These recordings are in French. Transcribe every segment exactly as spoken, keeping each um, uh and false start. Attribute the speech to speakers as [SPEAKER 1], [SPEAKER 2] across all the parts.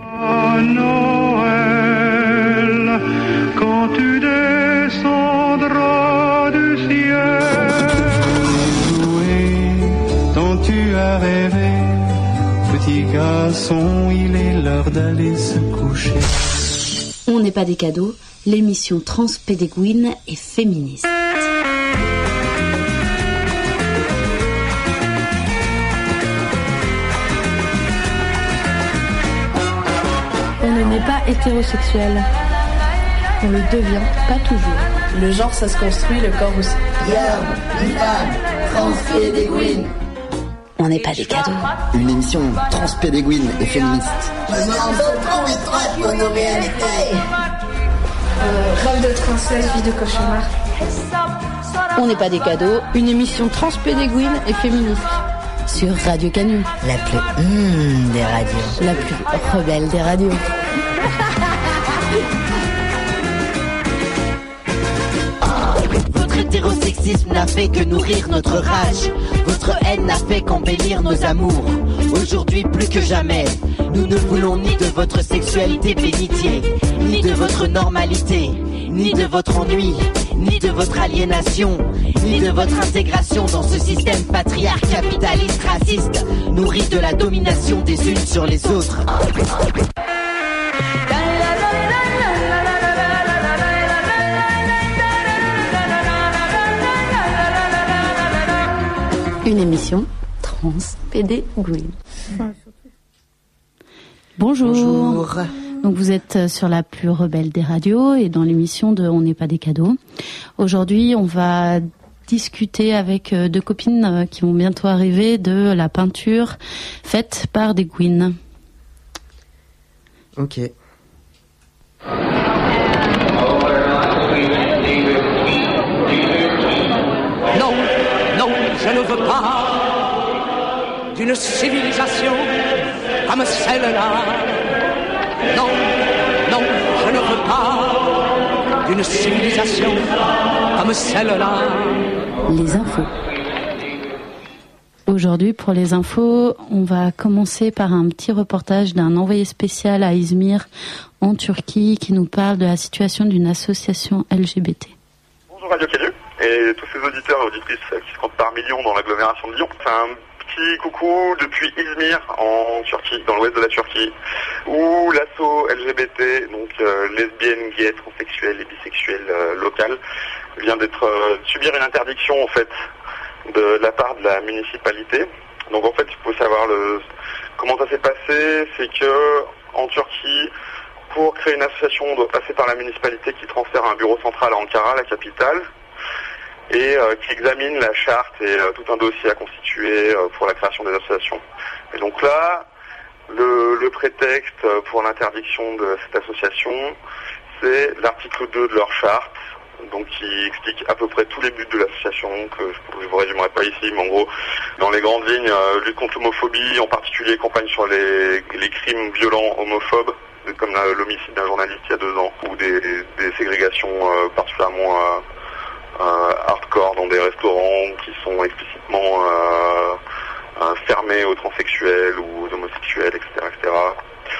[SPEAKER 1] À Noël, quand tu descendras du ciel, tant tu as rêvé, petit garçon, il est l'heure d'aller se coucher.
[SPEAKER 2] On n'est pas des cadeaux, l'émission transpédéguine et féministe.
[SPEAKER 3] On ne naît pas hétérosexuel. On le devient pas toujours.
[SPEAKER 4] Le genre, ça se construit, le corps aussi.
[SPEAKER 5] Guillaume, Ivan, transpédéguine.
[SPEAKER 2] On n'est pas des cadeaux.
[SPEAKER 6] Une émission transpédéguine et féministe.
[SPEAKER 5] Nous en votons les droits pour nos réalités.
[SPEAKER 4] Euh, rêve de princesse, vie de cauchemar.
[SPEAKER 2] On n'est pas des cadeaux.
[SPEAKER 3] Une émission transpédéguine et féministe.
[SPEAKER 2] Sur Radio Canu.
[SPEAKER 5] La plus hum des radios.
[SPEAKER 2] La plus rebelle des radios.
[SPEAKER 7] Votre hétérosexisme n'a fait que nourrir notre rage. Votre haine n'a fait qu'embellir nos amours. Aujourd'hui plus que jamais, nous ne voulons ni de votre sexualité bénitier, ni de votre normalité, ni de votre ennui, ni de votre aliénation, ni de votre intégration dans ce système patriarcal, capitaliste, raciste, nourri de la domination des unes sur les autres.
[SPEAKER 2] Une émission transpédéguine. Bonjour.
[SPEAKER 6] Bonjour.
[SPEAKER 2] Donc vous êtes sur la plus rebelle des radios et dans l'émission de On n'est pas des cadeaux. Aujourd'hui, on va discuter avec deux copines qui vont bientôt arriver de la peinture faite par des Gouines.
[SPEAKER 6] Ok.
[SPEAKER 8] Non, non, je ne veux pas d'une civilisation comme celle-là. Non, non, je ne veux pas d'une civilisation comme celle-là.
[SPEAKER 2] Les infos. Aujourd'hui, pour les infos, on va commencer par un petit reportage d'un envoyé spécial à Izmir, en Turquie, qui nous parle de la situation d'une association L G B T.
[SPEAKER 9] Bonjour Radio Canu et tous ces auditeurs et auditrices qui se comptent par millions dans l'agglomération de Lyon. C'est un petit coucou depuis Izmir, en Turquie, dans l'ouest de la Turquie, où l'asso L G B T, donc euh, lesbiennes, gays, transsexuels et bisexuels euh, locales, vient d'être euh, subir une interdiction en fait de la part de la municipalité. Donc en fait, il faut savoir le, comment ça s'est passé, c'est que en Turquie, pour créer une association, on doit passer par la municipalité qui transfère un bureau central à Ankara, la capitale, et euh, qui examine la charte et euh, tout un dossier à constituer euh, pour la création des associations. Et donc là, le, le prétexte pour l'interdiction de cette association, c'est l'article deux de leur charte, donc qui explique à peu près tous les buts de l'association, que je ne vous résumerai pas ici, mais en gros, dans les grandes lignes, euh, lutte contre l'homophobie, en particulier campagne sur les, les crimes violents homophobes, comme la, l'homicide d'un journaliste il y a deux ans, ou des, des ségrégations euh, particulièrement euh, euh, hardcore dans des restaurants qui sont explicitement euh, euh, fermés aux transsexuels ou aux homosexuels, et cetera, et cetera.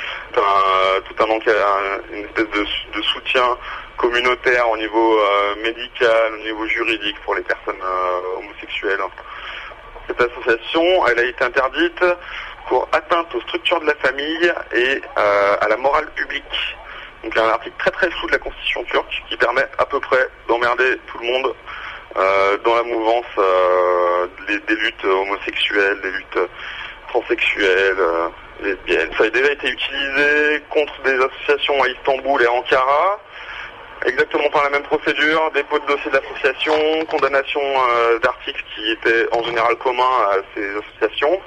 [SPEAKER 9] Un, tout un, un une espèce de, de soutien communautaire au niveau euh, médical, au niveau juridique pour les personnes euh, homosexuelles. Cette association, elle a été interdite pour atteinte aux structures de la famille et euh, à la morale publique. Donc il y a un article très très flou de la Constitution turque qui permet à peu près d'emmerder tout le monde euh, dans la mouvance euh, des, des luttes homosexuelles, des luttes transsexuelles, euh, lesbiennes. Ça a déjà été utilisé contre des associations à Istanbul et à Ankara, exactement par la même procédure, dépôt de dossier d'association, condamnation euh, d'articles qui étaient en général communs à ces associations.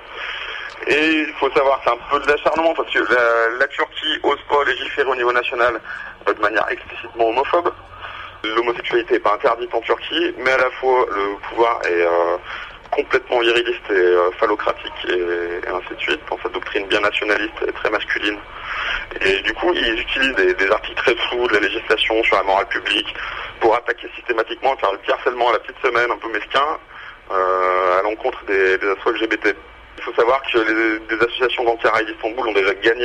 [SPEAKER 9] Et il faut savoir, c'est un peu de l'acharnement parce que la, la Turquie ose pas légiférer au niveau national de manière explicitement homophobe. L'homosexualité n'est pas interdite en Turquie, mais à la fois le pouvoir est euh, complètement viriliste et euh, phallocratique et, et ainsi de suite, dans sa doctrine bien nationaliste et très masculine. Et du coup, ils utilisent des, des articles très flous de la législation sur la morale publique pour attaquer systématiquement, faire le petit harcèlement à la petite semaine, un peu mesquin, euh, à l'encontre des, des assos L G B T. Il faut savoir que les, des associations d'Ankara et d'Istanbul ont déjà gagné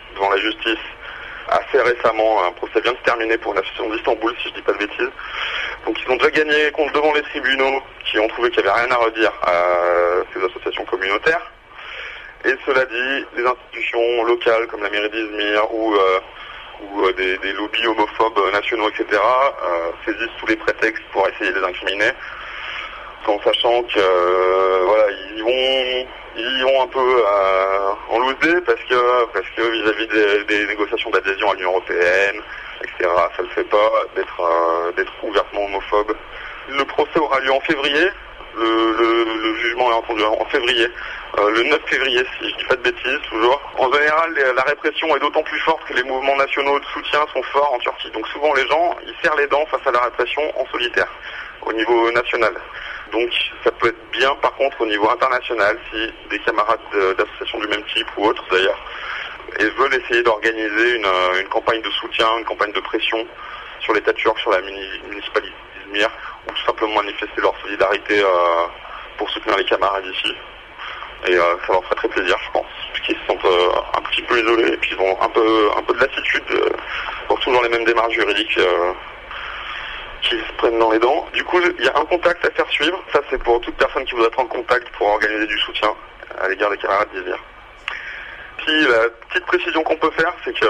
[SPEAKER 9] devant la justice assez récemment. Un procès vient de se terminer pour une association d'Istanbul, si je dis pas de bêtises. Donc ils ont déjà gagné contre devant les tribunaux qui ont trouvé qu'il n'y avait rien à redire à ces associations communautaires. Et cela dit, les institutions locales comme la mairie d'Izmir ou, euh, ou euh, des, des lobbies homophobes nationaux, et cetera, euh, saisissent tous les prétextes pour essayer de les incriminer, en sachant que euh, voilà, ils vont ils vont un peu euh, en loser parce que parce que vis-à-vis des, des négociations d'adhésion à l'Union européenne, et cetera, ça le fait pas d'être euh, d'être ouvertement homophobe. Le procès aura lieu en février. Le, le, le jugement est entendu en février, euh, le neuf février si je dis pas de bêtises toujours. En général, les, la répression est d'autant plus forte que les mouvements nationaux de soutien sont forts en Turquie. Donc souvent les gens, ils serrent les dents face à la répression en solitaire, au niveau national. Donc ça peut être bien par contre au niveau international si des camarades de, d'associations du même type ou autres d'ailleurs et veulent essayer d'organiser une, une campagne de soutien, une campagne de pression sur l'État turc, sur la muni- municipalité d'Izmir, ou tout simplement manifester leur solidarité euh, pour soutenir les camarades ici. Et euh, ça leur ferait très plaisir, je pense, parce qu'ils se sentent euh, un petit peu isolés et puis ils ont un peu, un peu de lassitude euh, pour toujours les mêmes démarches juridiques euh, qui se prennent dans les dents. Du coup, il y a un contact à faire suivre. Ça, c'est pour toute personne qui voudrait prendre contact pour organiser du soutien à l'égard des camarades d'Izmir. Puis, la petite précision qu'on peut faire, c'est que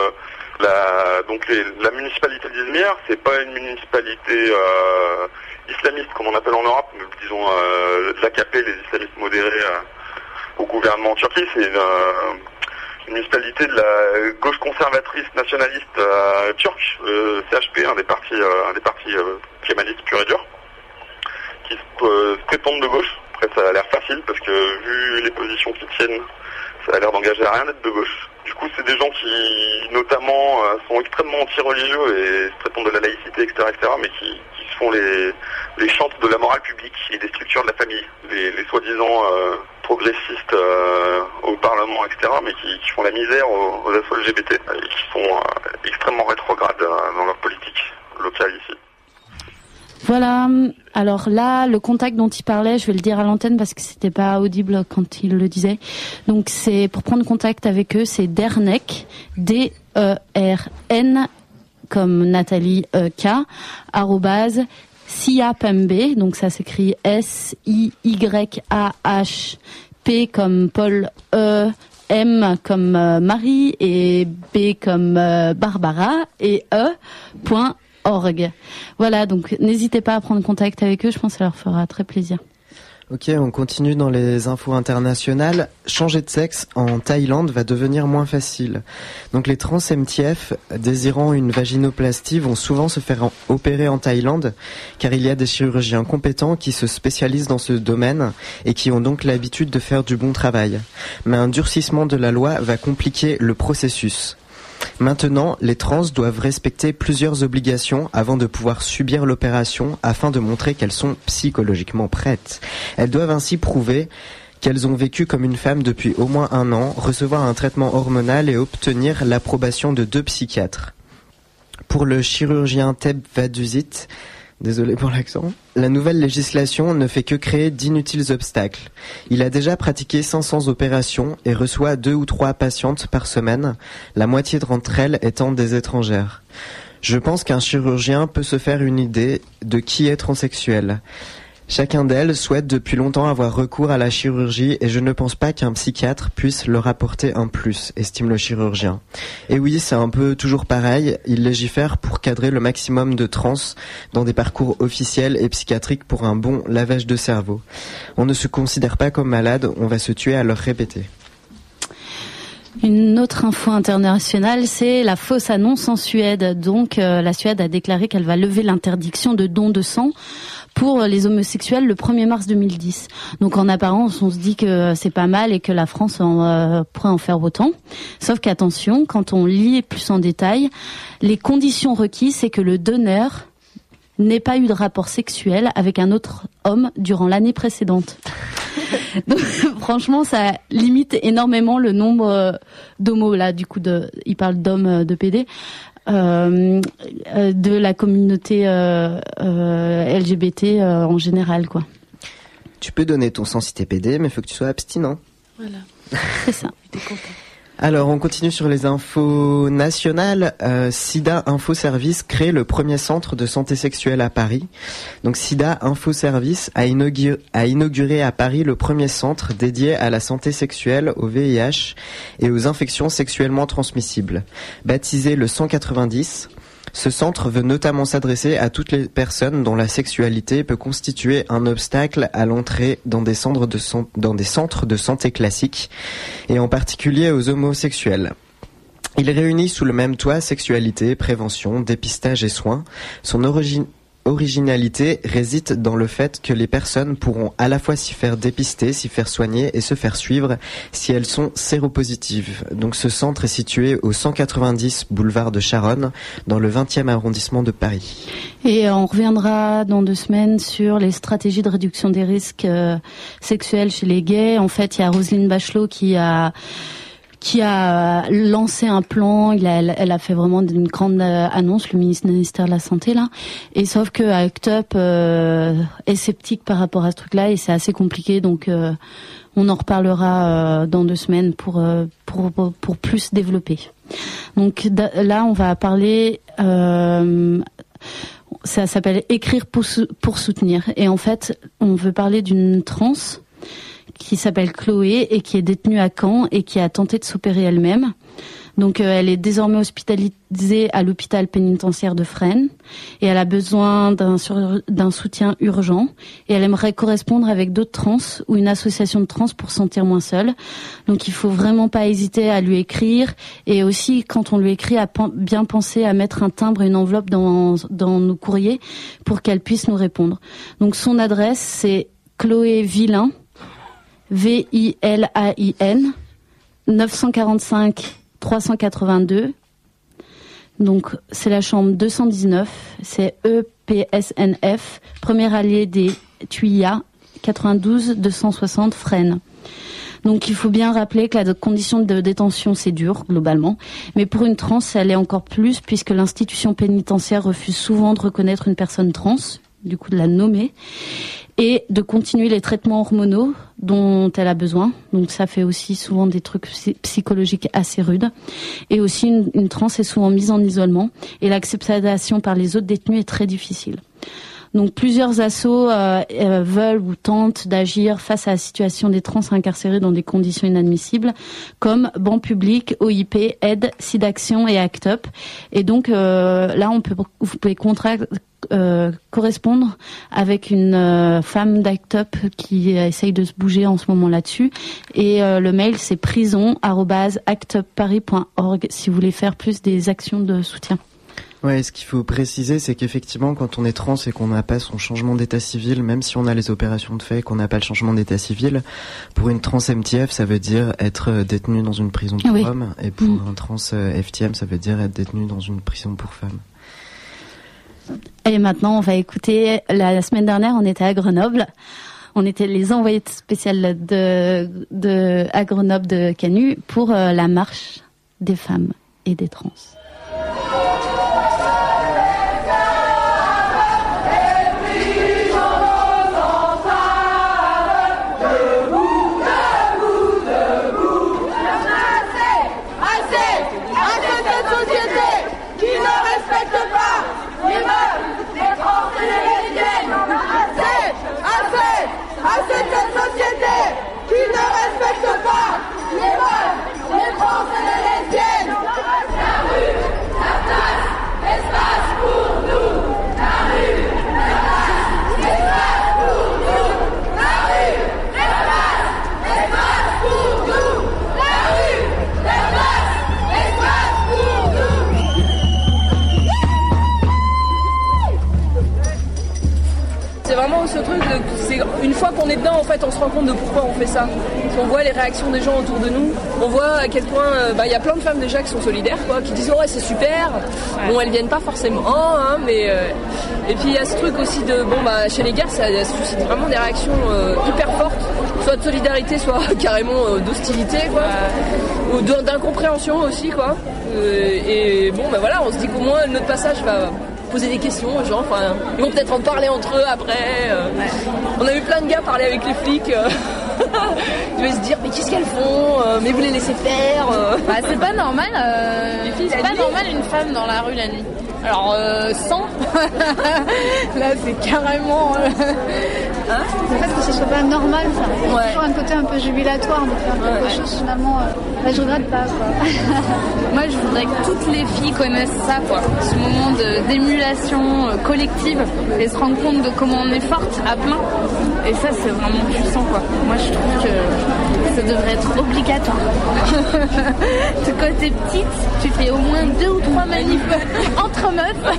[SPEAKER 9] la, donc les, la municipalité d'Izmir, c'est pas une municipalité euh, islamiste comme on appelle en Europe, mais disons euh, l'A K P, les islamistes modérés euh, au gouvernement en Turquie. C'est une, euh, une municipalité de la gauche conservatrice nationaliste euh, turque, le C H P, un des partis, euh, un des partis euh, kémalistes pur et dur, qui se, euh, se prétendent de gauche. Après, ça a l'air facile parce que vu les positions qu'ils tiennent, ça a l'air d'engager à rien d'être de gauche. Du coup, c'est des gens qui, notamment, euh, sont extrêmement anti-religieux et se prétendent de la laïcité, et cetera, et cetera, mais qui, qui se font les, les chantres de la morale publique et des structures de la famille. Les, les soi-disant euh, progressistes euh, au Parlement, et cetera, mais qui, qui font la misère aux, aux assos L G B T et qui sont euh, extrêmement rétrogrades euh, dans leur politique locale ici.
[SPEAKER 2] Voilà. Alors là, le contact dont il parlait, je vais le dire à l'antenne parce que c'était pas audible quand il le disait. Donc c'est pour prendre contact avec eux, c'est Dernek, D E R N comme Nathalie E K, arrobase Siapembe, donc ça s'écrit S I Y A H P comme Paul, E M comme euh, Marie et B comme euh, Barbara et E point org. Voilà, donc n'hésitez pas à prendre contact avec eux, je pense que ça leur fera très plaisir.
[SPEAKER 10] Ok, on continue dans les infos internationales. Changer de sexe en Thaïlande va devenir moins facile. Donc les trans M T F désirant une vaginoplastie vont souvent se faire en- opérer en Thaïlande, car il y a des chirurgiens compétents qui se spécialisent dans ce domaine et qui ont donc l'habitude de faire du bon travail. Mais un durcissement de la loi va compliquer le processus. Maintenant, les trans doivent respecter plusieurs obligations avant de pouvoir subir l'opération afin de montrer qu'elles sont psychologiquement prêtes. Elles doivent ainsi prouver qu'elles ont vécu comme une femme depuis au moins un an, recevoir un traitement hormonal et obtenir l'approbation de deux psychiatres. Pour le chirurgien Teb Vaduzit, désolé pour l'accent, la nouvelle législation ne fait que créer d'inutiles obstacles. Il a déjà pratiqué cinq cents opérations et reçoit deux ou trois patientes par semaine, la moitié d'entre elles étant des étrangères. Je pense qu'un chirurgien peut se faire une idée de qui est transsexuel. Chacun d'elles souhaite depuis longtemps avoir recours à la chirurgie et je ne pense pas qu'un psychiatre puisse leur apporter un plus, estime le chirurgien. Et oui, c'est un peu toujours pareil, il légifère pour cadrer le maximum de trans dans des parcours officiels et psychiatriques pour un bon lavage de cerveau. On ne se considère pas comme malade, on va se tuer à leur répéter.
[SPEAKER 2] Une autre info internationale, c'est la fausse annonce en Suède. Donc, euh, la Suède a déclaré qu'elle va lever l'interdiction de don de sang pour les homosexuels le premier mars deux mille dix. Donc, en apparence, on se dit que c'est pas mal et que la France en, euh, pourrait en faire autant. Sauf qu'attention, quand on lit plus en détail, les conditions requises, c'est que le donneur n'ait pas eu de rapport sexuel avec un autre homme durant l'année précédente. Donc, franchement, ça limite énormément le nombre euh, d'homos, là, du coup, de, il parle d'hommes euh, de P D, euh, euh, de la communauté euh, euh, L G B T euh, en général, quoi.
[SPEAKER 10] Tu peux donner ton sang si t'es P D, mais il faut que tu sois abstinent.
[SPEAKER 2] Voilà, c'est ça.
[SPEAKER 10] Alors, on continue sur les infos nationales. Euh, SIDA Info Service crée le premier centre de santé sexuelle à Paris. Donc, SIDA Info Service a inauguré, a inauguré à Paris le premier centre dédié à la santé sexuelle, au V I H et aux infections sexuellement transmissibles. Baptisé le cent quatre-vingt-dix, ce centre veut notamment s'adresser à toutes les personnes dont la sexualité peut constituer un obstacle à l'entrée dans des centres de, san- dans des centres de santé classiques, et en particulier aux homosexuels. Il réunit sous le même toit sexualité, prévention, dépistage et soins. Son origine originalité réside dans le fait que les personnes pourront à la fois s'y faire dépister, s'y faire soigner et se faire suivre si elles sont séropositives. Donc ce centre est situé au cent quatre-vingt-dix boulevard de Charonne, dans le vingtième arrondissement de Paris.
[SPEAKER 2] Et on reviendra dans deux semaines sur les stratégies de réduction des risques euh, sexuels chez les gays. En fait, il y a Roselyne Bachelot qui a qui a lancé un plan. Il a, elle a fait vraiment une grande annonce, le ministère de la Santé là. Et sauf que Act Up euh, est sceptique par rapport à ce truc-là et c'est assez compliqué. Donc euh, on en reparlera euh, dans deux semaines pour, euh, pour pour pour plus développer. Donc là, on va parler. Euh, ça s'appelle Écrire pour, pour soutenir. Et en fait, on veut parler d'une trans qui s'appelle Chloé et qui est détenue à Caen et qui a tenté de s'opérer elle-même. Donc euh, elle est désormais hospitalisée à l'hôpital pénitentiaire de Fresnes et elle a besoin d'un, sur, d'un soutien urgent et elle aimerait correspondre avec d'autres trans ou une association de trans pour se sentir moins seule. Donc il faut vraiment pas hésiter à lui écrire et aussi quand on lui écrit à pen- bien penser à mettre un timbre et une enveloppe dans, dans nos courriers pour qu'elle puisse nous répondre. Donc son adresse c'est Chloé Villain, V I L A I N, neuf cent quarante-cinq trois cent quatre-vingt-deux. Donc, c'est la chambre deux cent dix-neuf. C'est E P S N F, premier allié des Tuyas, quatre-vingt-douze deux cent soixante Fresnes. Donc, il faut bien rappeler que la condition de détention, c'est dur, globalement. Mais pour une trans, elle est encore plus, puisque l'institution pénitentiaire refuse souvent de reconnaître une personne trans, du coup de la nommer, et de continuer les traitements hormonaux dont elle a besoin. Donc ça fait aussi souvent des trucs psychologiques assez rudes. Et aussi une, une trans est souvent mise en isolement et l'acceptation par les autres détenus est très difficile. Donc plusieurs assos euh, euh, veulent ou tentent d'agir face à la situation des trans incarcérés dans des conditions inadmissibles, comme Ban Public, O I P, Aide, SIDAction et Act Up. Et donc euh, là, on peut, vous pouvez contracter Euh, correspondre avec une euh, femme d'Act Up qui euh, essaye de se bouger en ce moment là-dessus. Et euh, le mail, c'est prison arobase act up paris point org si vous voulez faire plus des actions de soutien.
[SPEAKER 10] Ouais, ce qu'il faut préciser, c'est qu'effectivement, quand on est trans et qu'on n'a pas son changement d'état civil, même si on a les opérations de fait et qu'on n'a pas le changement d'état civil, pour une trans M T F, ça veut dire être détenu dans une prison pour
[SPEAKER 2] oui.
[SPEAKER 10] hommes, et pour
[SPEAKER 2] mmh.
[SPEAKER 10] un trans F T M, ça veut dire être détenu dans une prison pour femmes.
[SPEAKER 2] Et maintenant, on va écouter. La semaine dernière, on était à Grenoble. On était les envoyés spéciales de, de, à Grenoble de Canu pour euh, la marche des femmes et des trans.
[SPEAKER 11] C'est vraiment ce truc, de, c'est, une fois qu'on est dedans, en fait, on se rend compte de pourquoi on fait ça. On voit les réactions des gens autour de nous, on voit à quel point, il euh, bah, y a plein de femmes déjà qui sont solidaires, quoi, qui disent oh ouais c'est super. Bon, elles viennent pas forcément, hein, mais euh, et puis il y a ce truc aussi de bon bah chez les gars, ça suscite vraiment des réactions euh, hyper fortes, soit de solidarité, soit carrément euh, d'hostilité, quoi, ou d'incompréhension aussi, quoi. Euh, et bon bah voilà, on se dit qu'au moins notre passage va poser des questions aux gens, enfin, ils vont peut-être en parler entre eux après. Euh. Ouais. On a eu plein de gars parler avec les flics. Euh. Tu vas se dire, mais qu'est-ce qu'elles font euh, Mais vous les laissez faire euh...
[SPEAKER 3] Bah, c'est pas normal. Euh...
[SPEAKER 11] Les filles,
[SPEAKER 3] c'est
[SPEAKER 11] la
[SPEAKER 3] pas
[SPEAKER 11] nuit.
[SPEAKER 3] normal une femme dans la rue la nuit.
[SPEAKER 11] Alors, euh, cent là, c'est carrément... Euh...
[SPEAKER 4] Hein le fait que ce soit pas normal, ça. Il y a
[SPEAKER 11] Ouais.
[SPEAKER 4] toujours un côté un peu jubilatoire de faire quelque
[SPEAKER 11] Ouais.
[SPEAKER 4] chose, finalement. Euh... Bah, je regrette pas, quoi.
[SPEAKER 3] Moi, je voudrais que toutes les filles connaissent ça, quoi. Ce moment de, d'émulation euh, collective et se rendre compte de comment on est forte à plein. Et ça, c'est vraiment puissant, quoi. Moi, je trouve que ça devrait être obligatoire. Quand t'es petite, tu fais au moins deux ou trois manifs entre meufs.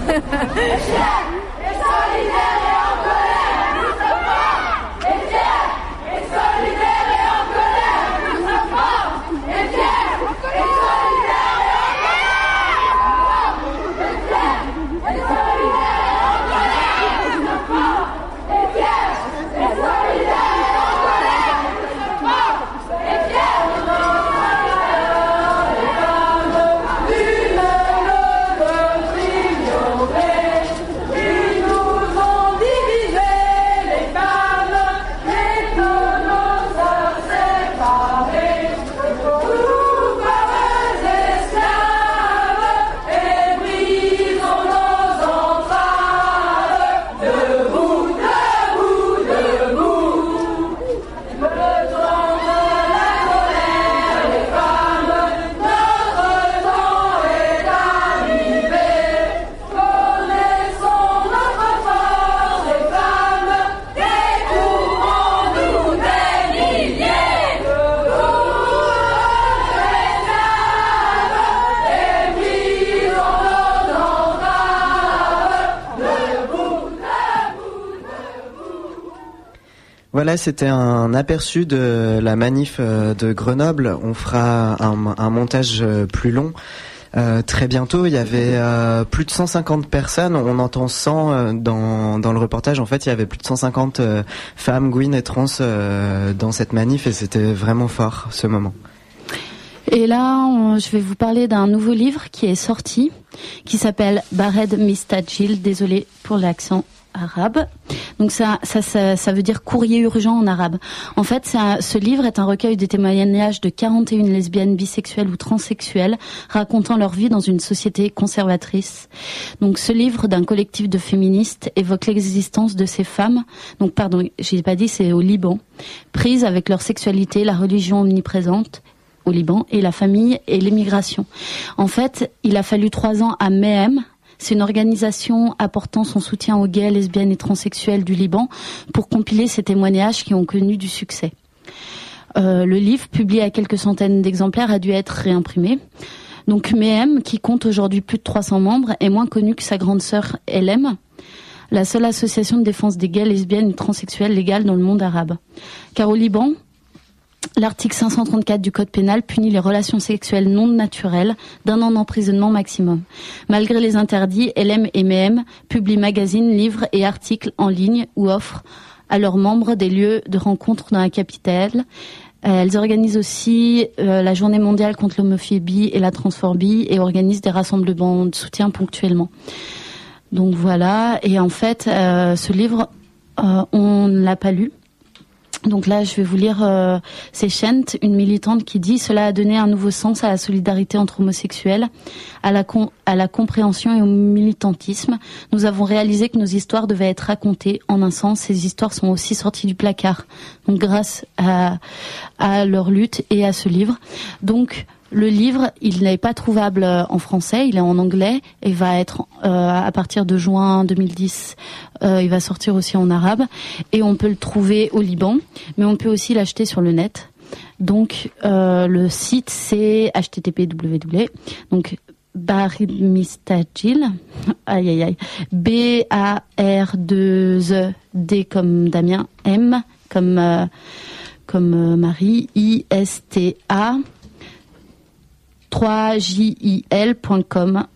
[SPEAKER 10] Voilà, c'était un aperçu de la manif de Grenoble. On fera un, un montage plus long euh, très bientôt. Il y avait euh, plus de cent cinquante personnes. On entend cent euh, dans, dans le reportage. En fait, il y avait plus de cent cinquante euh, femmes, Gwyn et trans euh, dans cette manif et c'était vraiment fort ce moment.
[SPEAKER 2] Et là, on, je vais vous parler d'un nouveau livre qui est sorti, qui s'appelle Bared Mistajil. Désolé pour l'accent arabe. Donc ça, ça, ça, ça veut dire courrier urgent en arabe. En fait, ça, ce livre est un recueil de témoignages de quarante et une lesbiennes, bisexuelles ou transsexuelles racontant leur vie dans une société conservatrice. Donc ce livre d'un collectif de féministes évoque l'existence de ces femmes, donc pardon, j'ai pas dit, c'est au Liban, prises avec leur sexualité, la religion omniprésente au Liban et la famille et l'émigration. En fait, il a fallu trois ans à Mehem. C'est une organisation apportant son soutien aux gays, lesbiennes et transsexuels du Liban pour compiler ces témoignages qui ont connu du succès. Euh, le livre, publié à quelques centaines d'exemplaires, a dû être réimprimé. Donc Mehem, qui compte aujourd'hui plus de trois cents membres, est moins connu que sa grande sœur L M, la seule association de défense des gays, lesbiennes et transsexuels légale dans le monde arabe. Car au Liban, l'article cinq cent trente-quatre du Code pénal punit les relations sexuelles non naturelles d'un an d'emprisonnement maximum. Malgré les interdits, L M et Mehem publient magazines, livres et articles en ligne ou offrent à leurs membres des lieux de rencontre dans la capitale. Elles organisent aussi euh, la journée mondiale contre l'homophobie et la transphobie et organisent des rassemblements de soutien ponctuellement. Donc voilà, et en fait, euh, ce livre, euh, on ne l'a pas lu. Donc là, je vais vous lire, euh, c'est Shent, une militante qui dit « Cela a donné un nouveau sens à la solidarité entre homosexuels, à la, con- à la compréhension et au militantisme. Nous avons réalisé que nos histoires devaient être racontées. En un sens, ces histoires sont aussi sorties du placard. Donc grâce à, à leur lutte et à ce livre. Donc le livre, il n'est pas trouvable en français, il est en anglais et va être euh, à partir de juin deux mille dix, euh, il va sortir aussi en arabe et on peut le trouver au Liban, mais on peut aussi l'acheter sur le net. Donc euh, le site c'est h t t p w w donc Bared Mistajil, aïe aïe aïe, B A R deux E D comme Damien, M comme euh, comme euh, Marie, I S T A trois J I L point com.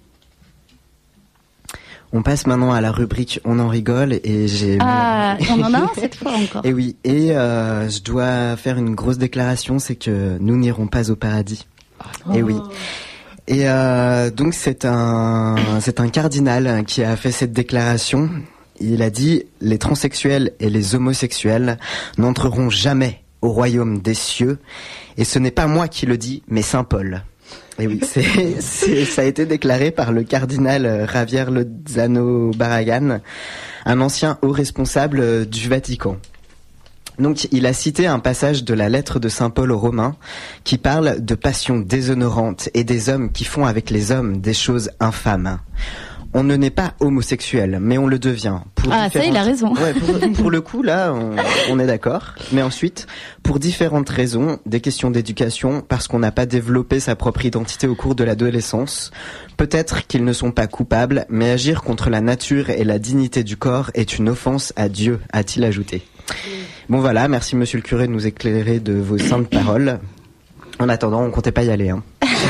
[SPEAKER 10] On passe maintenant à la rubrique On en rigole et j'ai...
[SPEAKER 2] Ah, on en a un cette fois encore.
[SPEAKER 10] Et oui, et euh, je dois faire une grosse déclaration, c'est que nous n'irons pas au paradis. Oh. Et oui. Et euh, donc c'est un, c'est un cardinal qui a fait cette déclaration. Il a dit « Les transsexuels et les homosexuels n'entreront jamais au royaume des cieux. Et ce n'est pas moi qui le dis, mais saint Paul. Et oui, c'est, c'est, ça a été déclaré par le cardinal Javier Lozano Barragán, un ancien haut responsable du Vatican. Donc, il a cité un passage de la lettre de saint Paul aux Romains qui parle de passions déshonorantes et des hommes qui font avec les hommes des choses infâmes. On ne naît pas homosexuel, mais on le devient. Pour
[SPEAKER 2] ah, ça, il a raison.
[SPEAKER 10] Ouais, pour, pour le coup, là, on, on est d'accord. Mais ensuite, pour différentes raisons, des questions d'éducation, parce qu'on n'a pas développé sa propre identité au cours de l'adolescence. Peut-être qu'ils ne sont pas coupables, mais agir contre la nature et la dignité du corps est une offense à Dieu, a-t-il ajouté. Bon voilà, merci monsieur le curé de nous éclairer de vos saintes paroles. En attendant, on comptait pas y aller, hein.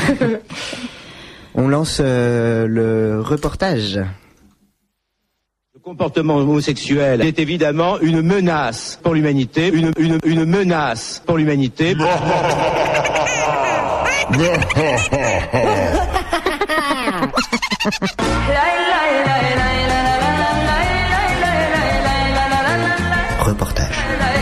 [SPEAKER 10] On lance euh, le reportage.
[SPEAKER 12] Le comportement homosexuel est évidemment une menace pour l'humanité, une, une, une menace pour l'humanité.
[SPEAKER 10] Reportage.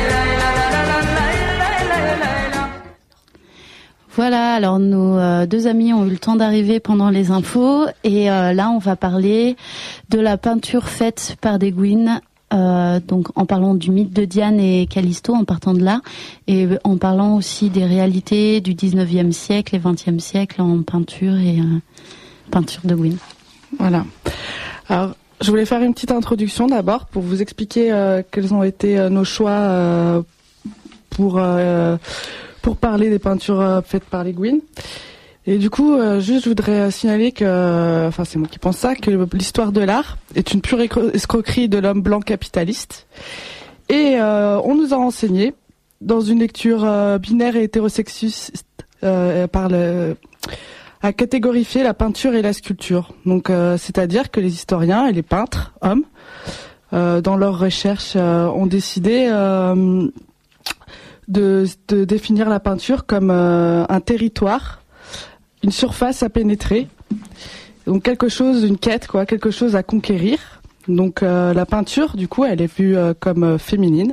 [SPEAKER 2] Voilà, alors nos euh, deux amis ont eu le temps d'arriver pendant les infos et euh, là on va parler de la peinture faite par des Gouines, euh, donc en parlant du mythe de Diane et Callisto en partant de là et en parlant aussi des réalités du dix-neuvième siècle et vingtième siècle en peinture et euh, peinture de Gouines.
[SPEAKER 13] Voilà. Alors je voulais faire une petite introduction d'abord pour vous expliquer euh, quels ont été euh, nos choix euh, pour... Euh, pour parler des peintures euh, faites par les Gouines. Et du coup, euh, juste je voudrais signaler que, enfin c'est moi qui pense ça, que l'histoire de l'art est une pure escroquerie de l'homme blanc capitaliste. Et euh, on nous a renseigné, dans une lecture euh, binaire et hétérosexiste, euh, par le, à catégorifier la peinture et la sculpture. Donc, euh, c'est-à-dire que les historiens et les peintres, hommes, euh, dans leurs recherches, euh, ont décidé... Euh, De, de définir la peinture comme euh, un territoire, une surface à pénétrer, donc quelque chose, une quête, quoi, quelque chose à conquérir. Donc euh, la peinture, du coup, elle est vue euh, comme euh, féminine,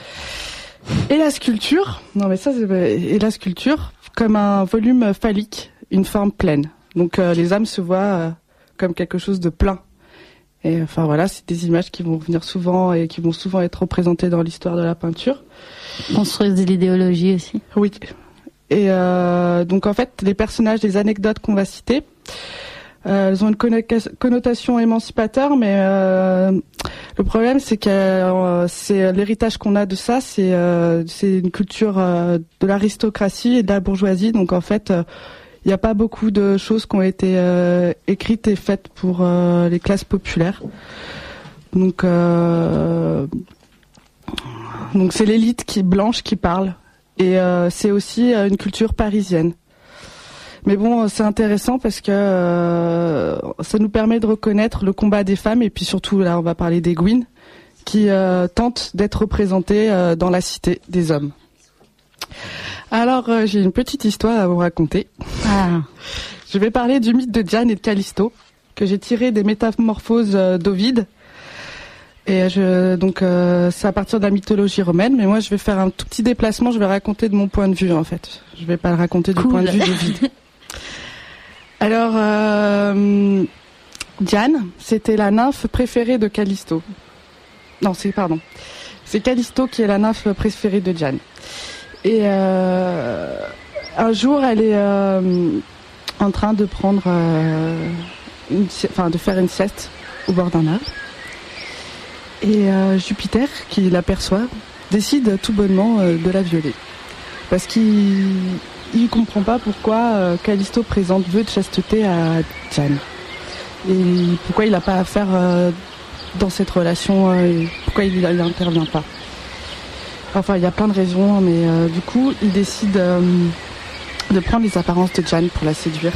[SPEAKER 13] et la sculpture, non mais ça, c'est, et la sculpture comme un volume phallique, une forme pleine. Donc euh, les âmes se voient euh, comme quelque chose de plein. Et enfin voilà, c'est des images qui vont venir souvent et qui vont souvent être représentées dans l'histoire de la peinture.
[SPEAKER 2] Construire de l'idéologie aussi.
[SPEAKER 13] Oui. Et euh, donc en fait, les personnages, les anecdotes qu'on va citer, euh, elles ont une connotation émancipateur, mais euh, le problème c'est que euh, c'est l'héritage qu'on a de ça, c'est euh, c'est une culture euh, de l'aristocratie et de la bourgeoisie. Donc en fait, il euh, n'y a pas beaucoup de choses qui ont été euh, écrites et faites pour euh, les classes populaires. Donc euh, Donc c'est l'élite qui blanche qui parle et euh, c'est aussi euh, une culture parisienne. Mais bon, c'est intéressant parce que euh, ça nous permet de reconnaître le combat des femmes et puis surtout là on va parler des Gouines qui euh, tentent d'être représentées euh, dans la cité des hommes. Alors euh, j'ai une petite histoire à vous raconter.
[SPEAKER 2] Ah.
[SPEAKER 13] Je vais parler du mythe de Diane et de Callisto que j'ai tiré des métamorphoses euh, d'Ovide. Et je, donc euh, c'est à partir de la mythologie romaine, mais moi je vais faire un tout petit déplacement, je vais raconter de mon point de vue en fait. Je vais pas le raconter du
[SPEAKER 2] cool.
[SPEAKER 13] point de vue d'Ovide. Alors, euh, Diane, c'était la nymphe préférée de Callisto. Non, c'est pardon, c'est Callisto qui est la nymphe préférée de Diane. Et euh, un jour, elle est euh, en train de prendre, euh, une, enfin de faire une sieste au bord d'un arbre. Et euh, Jupiter, qui l'aperçoit, décide tout bonnement euh, de la violer. Parce qu'il ne comprend pas pourquoi euh, Callisto présente vœu de chasteté à Diane. Et pourquoi il n'a pas à faire euh, dans cette relation, euh, et pourquoi il n'intervient pas. Enfin, il y a plein de raisons, mais euh, du coup, il décide euh, de prendre les apparences de Diane pour la séduire.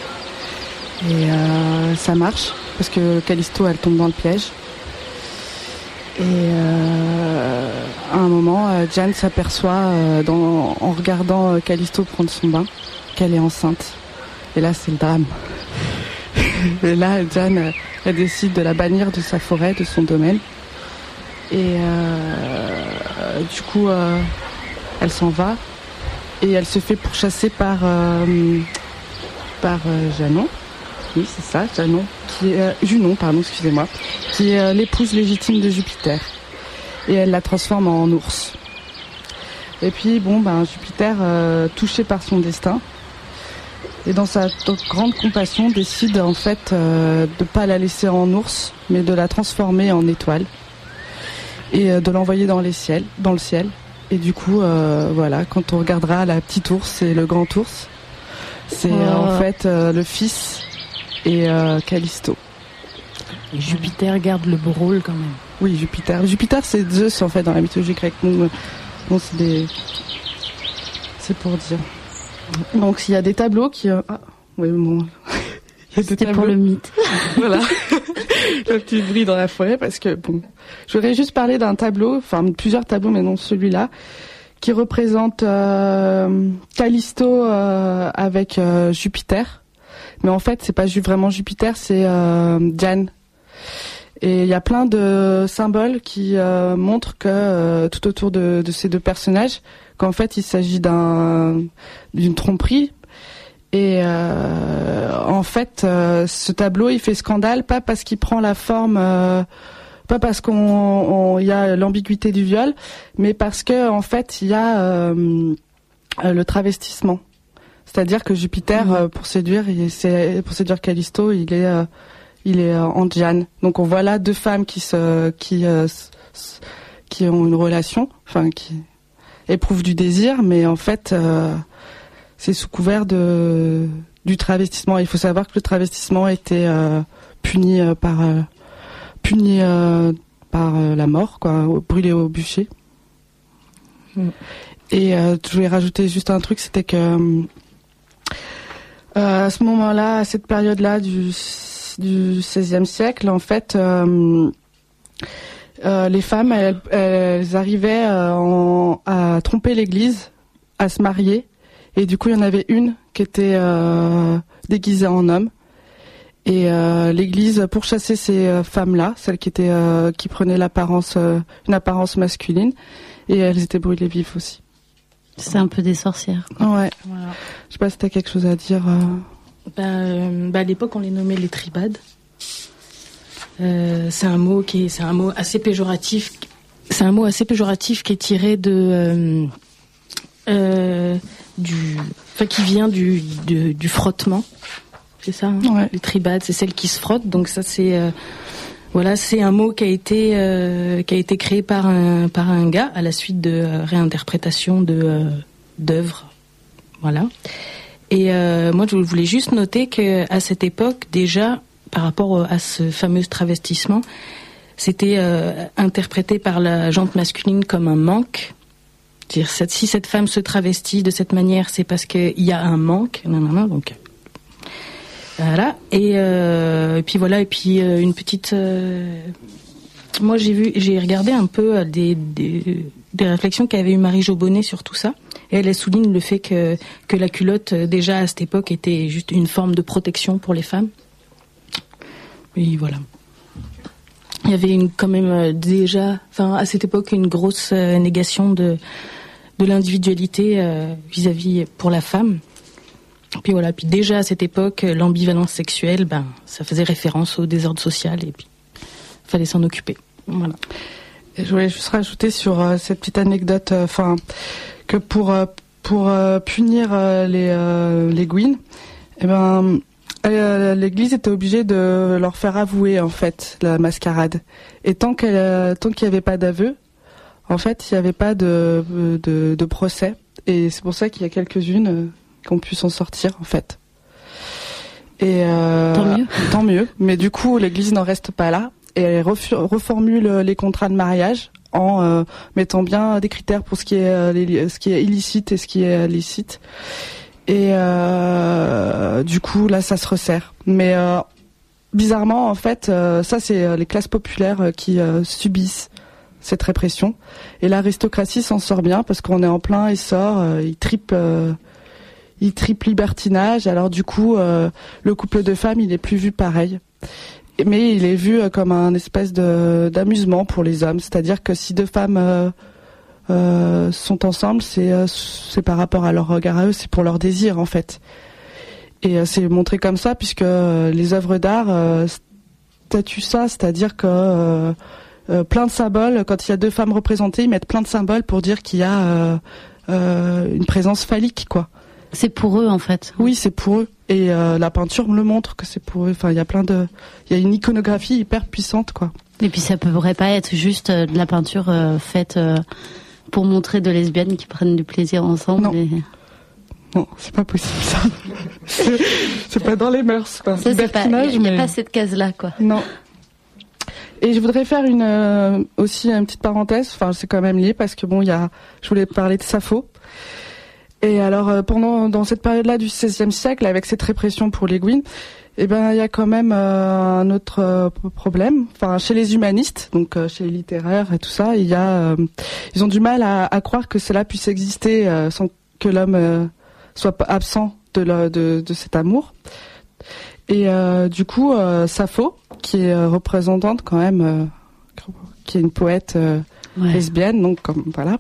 [SPEAKER 13] Et euh, ça marche, parce que Callisto, elle tombe dans le piège. Et euh, à un moment, euh, Diane s'aperçoit, euh, dans, en regardant euh, Callisto prendre son bain, qu'elle est enceinte. Et là, c'est le drame. Et là, Diane, euh, elle décide de la bannir de sa forêt, de son domaine. Et euh, du coup, euh, elle s'en va et elle se fait pourchasser par euh, par euh, Janon. Oui, c'est ça, Janon, qui est, euh, Junon, pardon, excusez-moi, qui est euh, l'épouse légitime de Jupiter. Et elle la transforme en ours. Et puis, bon, ben, Jupiter, euh, touché par son destin, et dans sa grande compassion, décide en fait euh, de pas la laisser en ours, mais de la transformer en étoile et euh, de l'envoyer dans les ciels, dans le ciel. Et du coup, euh, voilà, quand on regardera la petite ours et le grand ours, c'est
[SPEAKER 2] Oh.
[SPEAKER 13] euh, en fait euh, le fils et euh, Callisto.
[SPEAKER 14] Et Jupiter garde le beau rôle quand même.
[SPEAKER 13] Oui, Jupiter. Jupiter, c'est Zeus en fait dans la mythologie grecque. Bon, bon c'est des, c'est pour dire. Donc il y a des tableaux qui. Euh... Ah, oui, bon. Il y a des
[SPEAKER 2] C'était
[SPEAKER 13] tableaux.
[SPEAKER 2] pour le mythe.
[SPEAKER 13] Voilà. Le petit bruit dans la forêt parce que bon, je voudrais juste parler d'un tableau, enfin plusieurs tableaux, mais non celui-là, qui représente euh, Callisto euh, avec euh, Jupiter. Mais en fait, c'est pas ju- vraiment Jupiter, c'est euh, Diane. Et il y a plein de symboles qui euh, montrent que euh, tout autour de, de ces deux personnages, qu'en fait, il s'agit d'un d'une tromperie. Et euh, en fait, euh, ce tableau, il fait scandale, pas parce qu'il prend la forme, euh, pas parce qu'on on- il y a l'ambiguïté du viol, mais parce que en fait, il y a euh, le travestissement. C'est-à-dire que Jupiter, euh, pour séduire, il, c'est, pour séduire Callisto, il est, euh, il est euh, en Diane. Donc on voit là deux femmes qui se, qui, euh, s- s- qui ont une relation, enfin qui éprouvent du désir, mais en fait, euh, c'est sous couvert de du travestissement. Il faut savoir que le travestissement était euh, puni euh, par, euh, puni euh, par euh, la mort, quoi, brûlé au bûcher.
[SPEAKER 14] Mm.
[SPEAKER 13] Et euh, je voulais rajouter juste un truc, c'était que Euh, à ce moment-là, à cette période-là du, du seizième siècle, en fait, euh, euh, les femmes, elles, elles arrivaient euh, en, à tromper l'Église, à se marier, et du coup, il y en avait une qui était euh, déguisée en homme, et euh, l'Église pourchassait ces euh, femmes-là, celles qui étaient, euh, qui prenaient l'apparence, euh, une apparence masculine, et elles étaient brûlées vives aussi.
[SPEAKER 2] C'est un peu des sorcières.
[SPEAKER 13] Ouais.
[SPEAKER 14] Voilà.
[SPEAKER 13] Je sais pas si t'as quelque chose à dire. Euh...
[SPEAKER 14] Bah, euh, bah, à l'époque, on les nommait les tribades. Euh, c'est un mot qui est, c'est un mot assez péjoratif. C'est un mot assez péjoratif qui est tiré de, euh, euh, du, enfin, qui vient du, du, du frottement. C'est ça. Hein,
[SPEAKER 13] ouais.
[SPEAKER 14] Les tribades, c'est celles qui se frottent. Donc ça, c'est, euh, voilà, c'est un mot qui a été, euh, qui a été créé par un, par un gars à la suite de euh, réinterprétation de euh, d'œuvres. Voilà. Et euh, moi, je voulais juste noter que à cette époque, déjà, par rapport à ce fameux travestissement, c'était euh, interprété par la gente masculine comme un manque. C'est-à-dire, cette, si cette femme se travestit de cette manière, c'est parce qu'il y a un manque. Non, non, non, donc voilà. Et, euh, et puis voilà. Et puis euh, une petite. Euh, moi, j'ai vu, j'ai regardé un peu des, des, des réflexions qu'avait eu Marie-Jo Bonnet sur tout ça. Et elle, elle souligne le fait que, que la culotte, déjà à cette époque, était juste une forme de protection pour les femmes. Et voilà. Il y avait une, quand même déjà, enfin à cette époque, une grosse euh, négation de, de l'individualité euh, vis-à-vis pour la femme. Puis voilà. Puis déjà à cette époque, l'ambivalence sexuelle, ben, ça faisait référence au désordre social et puis fallait s'en occuper. Voilà.
[SPEAKER 13] Et je voulais juste rajouter sur euh, cette petite anecdote, enfin. Euh, que pour euh, pour euh, punir euh, les euh, les Gwyn, eh ben euh, l'Église était obligée de leur faire avouer en fait la mascarade. Et tant qu'elle euh, tant qu'il n'y avait pas d'aveu, en fait, il n'y avait pas de, de de procès. Et c'est pour ça qu'il y a quelques-unes euh, qui ont pu s'en sortir en fait. Et euh,
[SPEAKER 2] tant mieux.
[SPEAKER 13] Tant mieux. Mais du coup, l'Église n'en reste pas là et elle refu- reformule les contrats de mariage en euh, mettant bien des critères pour ce qui est euh, les, ce qui est illicite et ce qui est licite. Et euh, du coup, là, ça se resserre. Mais euh, bizarrement, en fait, euh, ça, c'est euh, les classes populaires euh, qui euh, subissent cette répression. Et l'aristocratie s'en sort bien parce qu'on est en plein essor. Euh, ils tripent, euh, ils tripent libertinage. Alors du coup, euh, le couple de femmes, il est plus vu pareil. Mais il est vu comme un espèce de d'amusement pour les hommes, c'est-à-dire que si deux femmes euh, euh, sont ensemble, c'est, euh, c'est par rapport à leur regard à eux, c'est pour leur désir en fait. Et euh, c'est montré comme ça puisque euh, les œuvres d'art euh, statuent ça, c'est-à-dire que euh, euh, plein de symboles, quand il y a deux femmes représentées, ils mettent plein de symboles pour dire qu'il y a euh, euh, une présence phallique, quoi.
[SPEAKER 2] C'est pour eux en fait.
[SPEAKER 13] Oui, c'est pour eux. Et euh, la peinture me le montre que c'est pour eux. Enfin, il y a plein de, il y a une iconographie hyper puissante, quoi.
[SPEAKER 2] Et puis ça pourrait pas être juste euh, de la peinture euh, faite euh, pour montrer deux lesbiennes qui prennent du plaisir ensemble.
[SPEAKER 13] Non,
[SPEAKER 2] et...
[SPEAKER 13] non, c'est pas possible ça. c'est, c'est pas dans les mœurs. Enfin,
[SPEAKER 2] ça, c'est pas, il n'y a,
[SPEAKER 13] mais...
[SPEAKER 2] a pas cette case-là, quoi.
[SPEAKER 13] Non. Et je voudrais faire une euh, aussi une petite parenthèse. Enfin, c'est quand même lié parce que bon, il y a, je voulais parler de Sappho. Et alors, euh, pendant dans cette période-là du seizième siècle, avec cette répression pour les Gouines, eh ben, il y a quand même euh, un autre euh, problème. Enfin, chez les humanistes, donc euh, chez les littéraires et tout ça, il y a, euh, ils ont du mal à, à croire que cela puisse exister euh, sans que l'homme euh, soit absent de, le, de, de cet amour. Et euh, du coup, euh, Sappho, qui est euh, représentante quand même, euh, qui est une poète euh, ouais. lesbienne, donc comme voilà.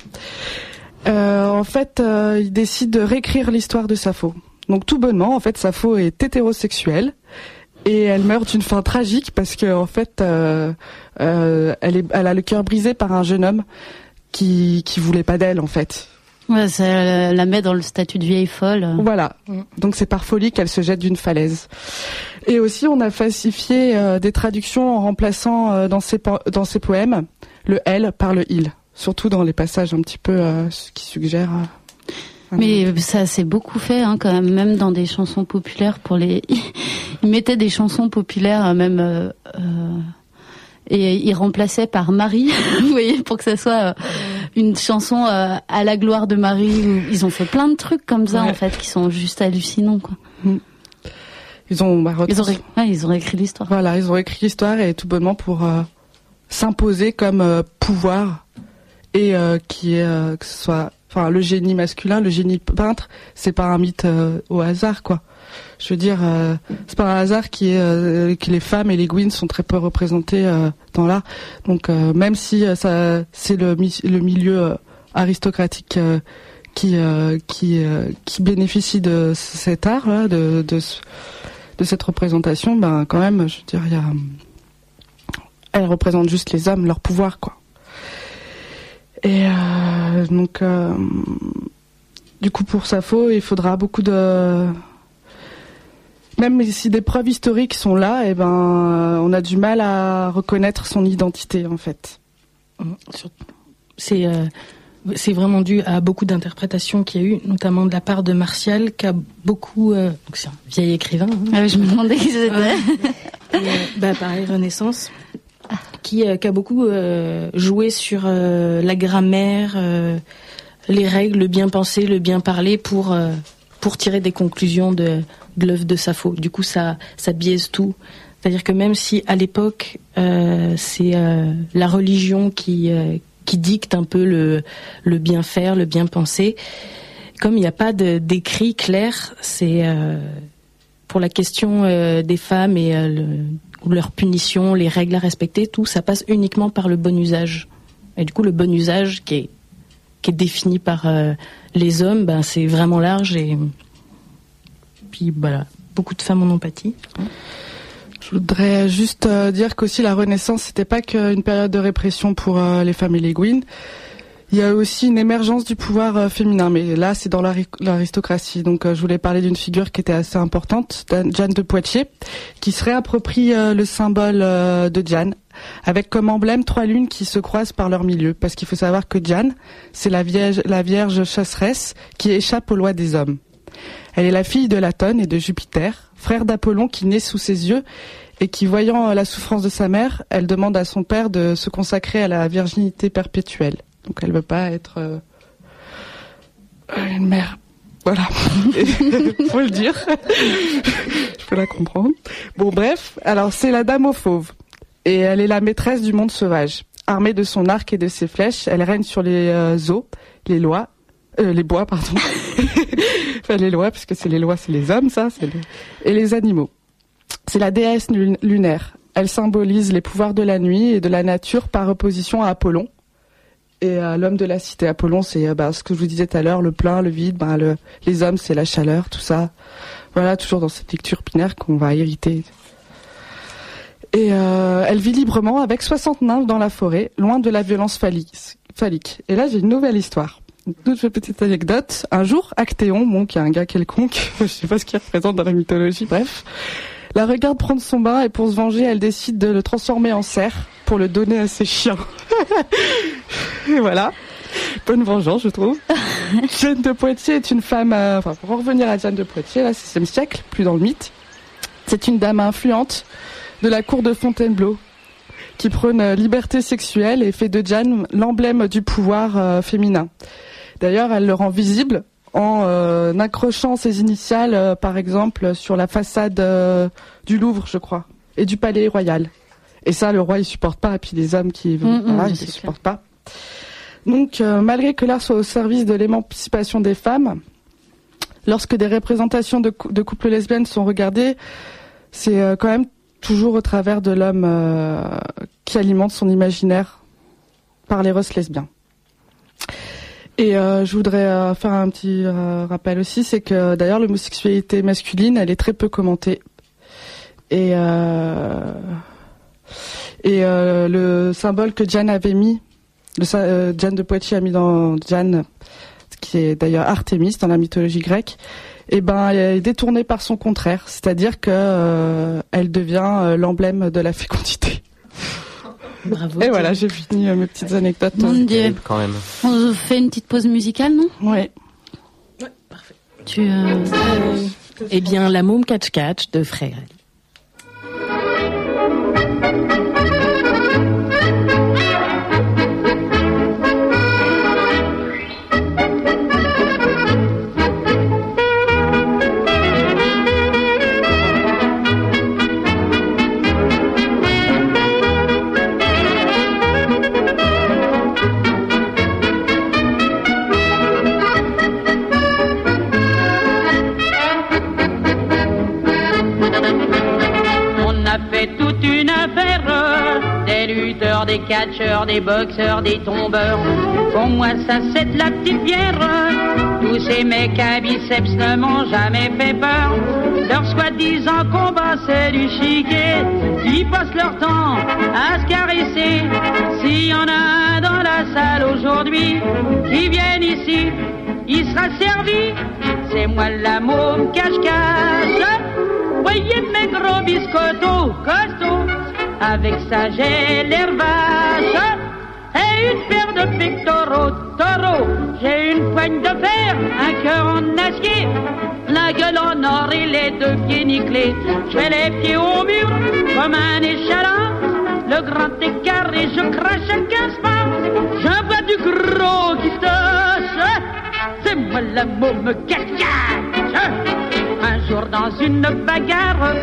[SPEAKER 13] Euh, en fait, euh, il décide de réécrire l'histoire de Sappho. Donc tout bonnement, en fait, Sappho est hétérosexuelle et elle meurt d'une fin tragique parce que en fait, euh, euh, elle, est, elle a le cœur brisé par un jeune homme qui qui voulait pas d'elle en fait.
[SPEAKER 2] Ouais, ça la met dans le statut de vieille folle.
[SPEAKER 13] Voilà. Donc c'est par folie qu'elle se jette d'une falaise. Et aussi, on a falsifié euh, des traductions en remplaçant euh, dans ses po- dans ses poèmes le elle par le il. Surtout dans les passages un petit peu euh, qui suggèrent. Euh,
[SPEAKER 2] Mais ça s'est beaucoup fait, hein, quand même, même dans des chansons populaires. Pour les, ils mettaient des chansons populaires, même euh, euh, et ils remplaçaient par Marie, vous voyez, pour que ça soit euh, une chanson euh, à la gloire de Marie. Ils ont fait plein de trucs comme ça, ouais. en fait, qui sont juste hallucinants, quoi.
[SPEAKER 13] Mmh. Ils ont, bah,
[SPEAKER 2] ils ont, ré... ouais, ils ont écrit l'histoire.
[SPEAKER 13] Voilà, ils ont écrit l'histoire et tout bonnement pour euh, s'imposer comme euh, pouvoir. Et euh, qui est euh, que ce soit, enfin, le génie masculin, le génie peintre, c'est pas un mythe euh, au hasard, quoi. Je veux dire, euh, c'est pas un hasard qui est euh, que les femmes et les Gouines sont très peu représentées euh, dans l'art. Donc euh, même si euh, ça, c'est le, le milieu euh, aristocratique euh, qui euh, qui euh, qui bénéficie de cet art, là, de de de cette représentation, ben quand même, je veux dire, il y a, elle représente juste les hommes, leur pouvoir, quoi. Et euh, donc, euh, du coup, pour Sappho, il faudra beaucoup de... Même si des preuves historiques sont là, eh ben, on a du mal à reconnaître son identité, en fait.
[SPEAKER 14] C'est, euh, c'est vraiment dû à beaucoup d'interprétations qu'il y a eu, notamment de la part de Martial, qui a beaucoup... Euh, donc c'est un vieil écrivain. Hein.
[SPEAKER 2] Ah oui, je me demandais qui c'était.
[SPEAKER 14] Et, euh, bah, pareil, Renaissance. Qui, euh, qui a beaucoup euh, joué sur euh, la grammaire, euh, les règles, le bien penser, le bien parler pour euh, pour tirer des conclusions de, de l'œuvre de Sappho. Du coup, ça ça biaise tout. C'est-à-dire que même si à l'époque euh, c'est euh, la religion qui euh, qui dicte un peu le le bien faire, le bien penser, comme il n'y a pas de d'écrit clair, c'est euh, pour la question euh, des femmes et euh, le ou leur punition, les règles à respecter, tout, ça passe uniquement par le bon usage. Et du coup, le bon usage qui est, qui est défini par euh, les hommes, ben, c'est vraiment large et puis voilà, beaucoup de femmes en ont pâti.
[SPEAKER 13] Je voudrais juste euh, dire qu'aussi la Renaissance, c'était pas qu'une période de répression pour euh, les femmes et les Gouines. Il y a aussi une émergence du pouvoir euh, féminin, mais là c'est dans l'ari- l'aristocratie. Donc euh, je voulais parler d'une figure qui était assez importante, Jeanne de Poitiers, qui se réapproprie euh, le symbole euh, de Jeanne, avec comme emblème trois lunes qui se croisent par leur milieu. Parce qu'il faut savoir que Jeanne, c'est la vierge, la vierge chasseresse qui échappe aux lois des hommes. Elle est la fille de Latone et de Jupiter, frère d'Apollon qui naît sous ses yeux et qui, voyant la souffrance de sa mère, elle demande à son père de se consacrer à la virginité perpétuelle. Donc elle veut pas être euh, une mère. Voilà. Faut le dire. Je peux la comprendre. Bon, bref. Alors, c'est la dame aux fauves. Et elle est la maîtresse du monde sauvage. Armée de son arc et de ses flèches, elle règne sur les euh, eaux, les lois, euh, les bois, pardon. Enfin, les lois, parce que c'est les lois, c'est les hommes, ça. C'est les... Et les animaux. C'est la déesse lun- lunaire. Elle symbolise les pouvoirs de la nuit et de la nature par opposition à Apollon. Et euh, l'homme de la cité Apollon, c'est euh, bah, ce que je vous disais tout à l'heure, le plein, le vide, bah, le, les hommes, c'est la chaleur, tout ça. Voilà, toujours dans cette lecture binaire qu'on va hériter. Et euh, elle vit librement avec soixante nymphes dans la forêt, loin de la violence phallique. Et là, j'ai une nouvelle histoire. Une toute petite anecdote. Un jour, Actéon, bon, qui est un gars quelconque, je sais pas ce qu'il représente dans la mythologie, bref, la regarde prendre son bain et pour se venger, elle décide de le transformer en cerf pour le donner à ses chiens. Et voilà. Bonne vengeance, je trouve. Jeanne de Poitiers est une femme... Euh, enfin, pour revenir à Jeanne de Poitiers, là, seizième siècle, plus dans le mythe. C'est une dame influente de la cour de Fontainebleau qui prône euh, liberté sexuelle et fait de Jeanne l'emblème du pouvoir euh, féminin. D'ailleurs, elle le rend visible en euh, accrochant ses initiales, euh, par exemple, sur la façade euh, du Louvre, je crois, et du Palais Royal. Et ça, le roi, il supporte pas, et puis les hommes qui... Mmh, voilà, ils ne supportent pas. Donc, euh, malgré que l'art soit au service de l'émancipation des femmes, lorsque des représentations de, cou- de couples lesbiennes sont regardées, c'est euh, quand même toujours au travers de l'homme euh, qui alimente son imaginaire par l'éros lesbien. Et euh, je voudrais euh, faire un petit euh, rappel aussi, c'est que d'ailleurs l'homosexualité masculine, elle est très peu commentée. Et, euh, et euh, le symbole que Jeanne avait mis, le, euh, Jeanne de Poitiers a mis dans Jeanne, qui est d'ailleurs Artémis dans la mythologie grecque, et ben elle est détournée par son contraire, c'est-à-dire que euh, elle devient euh, l'emblème de la fécondité.
[SPEAKER 2] Bravo.
[SPEAKER 13] Et voilà, j'ai fini euh, mes petites anecdotes.
[SPEAKER 2] Mon Dieu.
[SPEAKER 10] Quand même.
[SPEAKER 2] On fait une petite pause musicale, non ?
[SPEAKER 13] Ouais.
[SPEAKER 14] Ouais, parfait.
[SPEAKER 2] Tu, euh...
[SPEAKER 14] Euh, eh bien, la môme catch-catch de Frère.
[SPEAKER 15] Des catcheurs, des boxeurs, des tombeurs. Pour moi ça c'est de la petite bière. Tous ces mecs à biceps ne m'ont jamais fait peur. Leur soi-disant combat c'est du chiquet. Ils passent leur temps à se caresser. S'il y en a un dans la salle aujourd'hui qui vienne ici, il sera servi. C'est moi la môme cache-cache. Voyez mes gros biscottos costauds. Avec ça j'ai l'air vache et une paire de pectoraux taureaux. J'ai une poigne de fer, un cœur en acier, la gueule en or et les deux pieds nickelés. Je fais les pieds au mur comme un échalas, le grand écart et je crache à quinze pas. Je bois du gros qui touche, c'est moi la môme cache-cache. Un jour dans une bagarre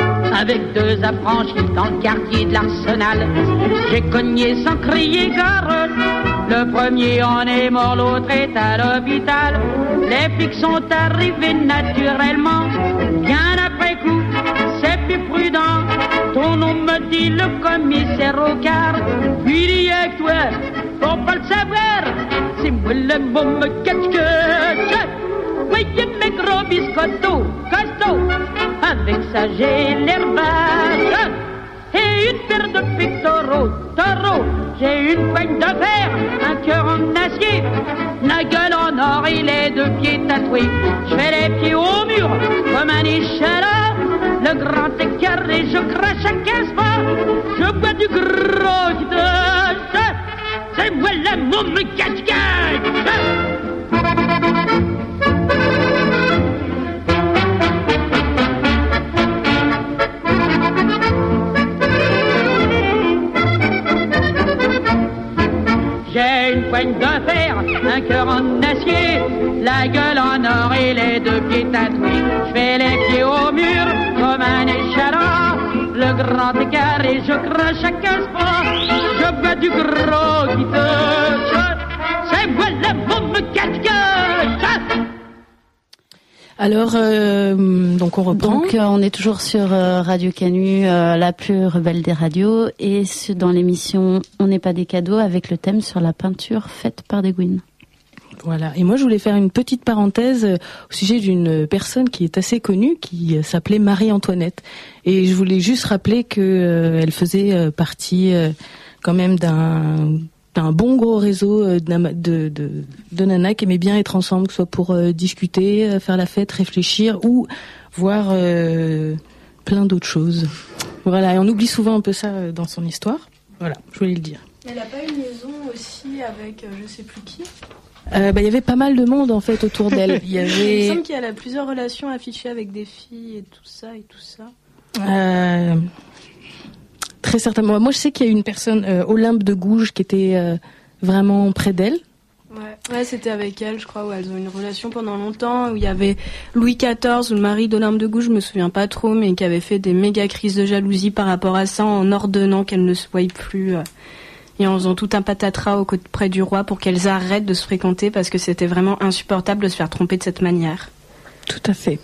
[SPEAKER 15] avec deux affranchis dans le quartier de l'Arsenal, j'ai cogné sans crier gare. Le premier en est mort, l'autre est à l'hôpital. Les flics sont arrivés naturellement, bien après coup, c'est plus prudent. Ton nom me dit le commissaire au quart. Puis il y a que toi, pour pas le savoir, c'est moi le môme catch-catch. Voyez mes gros biscottos costauds, avec ça j'ai l'air vache et une paire de pectoraux taureaux. J'ai une poigne de fer, un cœur en acier, la gueule en or et les deux pieds tatoués. Je fais les pieds au mur comme un échalas, le grand écart et je crache à quinze pas. Je bois du gros qui touche, c'est moi la môme catch-catch. J'ai une poigne de fer, un cœur en acier, la gueule en or et les deux pieds tatoués. Je fais les pieds au mur comme un échalas, le grand écart et je crache à quinze pas. Je bois du gros qui touche, c'est moi la môme catch-catch.
[SPEAKER 14] Alors, euh, donc on reprend.
[SPEAKER 2] Donc, euh, on est toujours sur euh, Radio Canu, euh, la plus rebelle des radios, et dans l'émission On n'est pas des cadeaux, avec le thème sur la peinture faite par des Gouines.
[SPEAKER 14] Voilà. Et moi, je voulais faire une petite parenthèse au sujet d'une personne qui est assez connue, qui s'appelait Marie-Antoinette. Et je voulais juste rappeler que euh, elle faisait euh, partie euh, quand même d'un un bon gros réseau de, de, de, de nanas qui aimaient bien être ensemble, que ce soit pour euh, discuter, euh, faire la fête, réfléchir ou voir euh, plein d'autres choses. Voilà, et on oublie souvent un peu ça euh, dans son histoire. Voilà, je voulais le dire.
[SPEAKER 4] Elle n'a pas une liaison aussi avec euh, je sais plus qui
[SPEAKER 14] euh, bah, y avait pas mal de monde en fait autour d'elle. Il y avait...
[SPEAKER 4] Il me semble qu'elle a plusieurs relations affichées avec des filles et tout ça et tout ça.
[SPEAKER 14] Euh... Très certainement. Moi, je sais qu'il y a une personne, euh, Olympe de Gouges, qui était euh, vraiment près d'elle.
[SPEAKER 4] Ouais, ouais, c'était avec elle, je crois, où elles ont une relation pendant longtemps, où il y avait Louis quatorze, ou le mari d'Olympe de Gouges, je me souviens pas trop, mais qui avait fait des méga crises de jalousie par rapport à ça, en ordonnant qu'elles ne se voient plus, euh, et en faisant tout un patatras auprès du roi pour qu'elles arrêtent de se fréquenter, parce que c'était vraiment insupportable de se faire tromper de cette manière.
[SPEAKER 14] Tout à fait.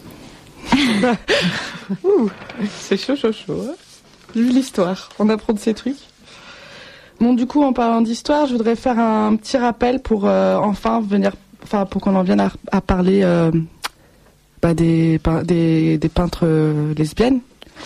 [SPEAKER 13] Ouh, c'est chaud, chaud, chaud. Hein. Vive l'histoire, on apprend de ces trucs. Bon, du coup, en parlant d'histoire, je voudrais faire un petit rappel pour euh, enfin venir, enfin pour qu'on en vienne à, à parler euh, bah, des, des, des peintres euh, lesbiennes.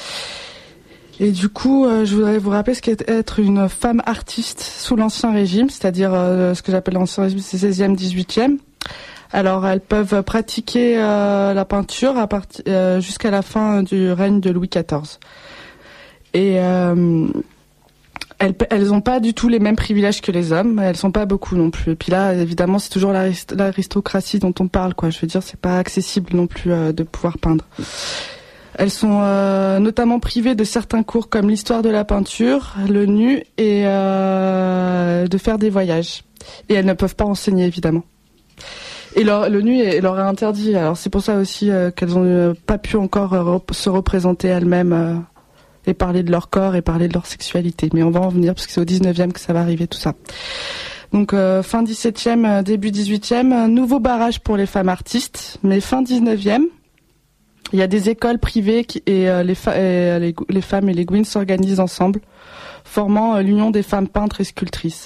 [SPEAKER 13] Et du coup, euh, je voudrais vous rappeler ce qu'est être une femme artiste sous l'Ancien Régime, c'est-à-dire euh, ce que j'appelle l'Ancien Régime, c'est seizième, dix-huitième. Alors, elles peuvent pratiquer euh, la peinture à part, euh, jusqu'à la fin du règne de Louis quatorze. Et euh, elles elles ont pas du tout les mêmes privilèges que les hommes, elles sont pas beaucoup non plus. Et puis là, évidemment, c'est toujours l'arist- l'aristocratie dont on parle, quoi. Je veux dire, c'est pas accessible non plus euh, de pouvoir peindre. Elles sont euh, notamment privées de certains cours comme l'histoire de la peinture, le nu et euh, de faire des voyages. Et elles ne peuvent pas enseigner, évidemment. Et leur, le nu est, leur est interdit. Alors c'est pour ça aussi euh, qu'elles ont euh, pas pu encore euh, rep- se représenter elles-mêmes. Euh, et parler de leur corps et parler de leur sexualité. Mais on va en venir parce que c'est au dix-neuvième que ça va arriver tout ça. Donc euh, fin dix-septième, euh, début dix-huitième, un nouveau barrage pour les femmes artistes. Mais fin dix-neuvième, il y a des écoles privées qui, et, euh, les, fa- et les, les femmes et les Gouines s'organisent ensemble, formant euh, l'Union des femmes peintres et sculptrices.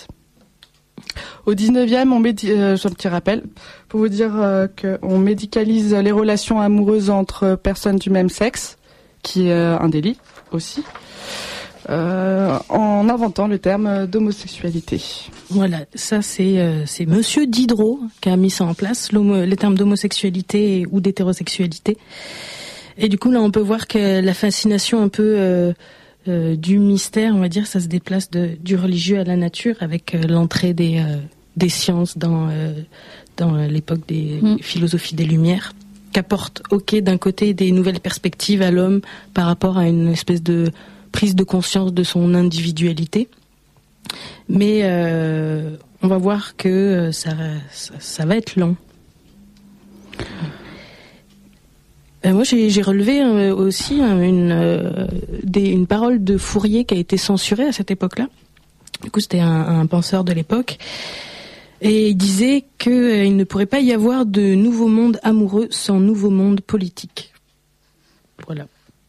[SPEAKER 13] Au dix-neuvième, on médi- euh, j'ai un petit rappel pour vous dire euh, qu'on médicalise les relations amoureuses entre personnes du même sexe, qui est euh, un délit aussi, euh, en inventant le terme d'homosexualité.
[SPEAKER 14] Voilà, ça c'est euh, c'est Monsieur Diderot qui a mis ça en place, les termes d'homosexualité ou d'hétérosexualité. Et du coup là on peut voir que la fascination un peu euh, euh, du mystère, on va dire, ça se déplace de, du religieux à la nature avec euh, l'entrée des euh, des sciences dans euh, dans l'époque des mmh. philosophies des Lumières, qu'apporte, ok, d'un côté des nouvelles perspectives à l'homme par rapport à une espèce de prise de conscience de son individualité, mais euh, on va voir que ça, ça, ça va être lent. Euh, moi j'ai, j'ai relevé euh, aussi hein, une, euh, des, une parole de Fourier qui a été censurée à cette époque-là. Du coup c'était un, un penseur de l'époque. Et il disait qu'il euh, ne pourrait pas y avoir de nouveau monde amoureux sans nouveau monde politique. Voilà.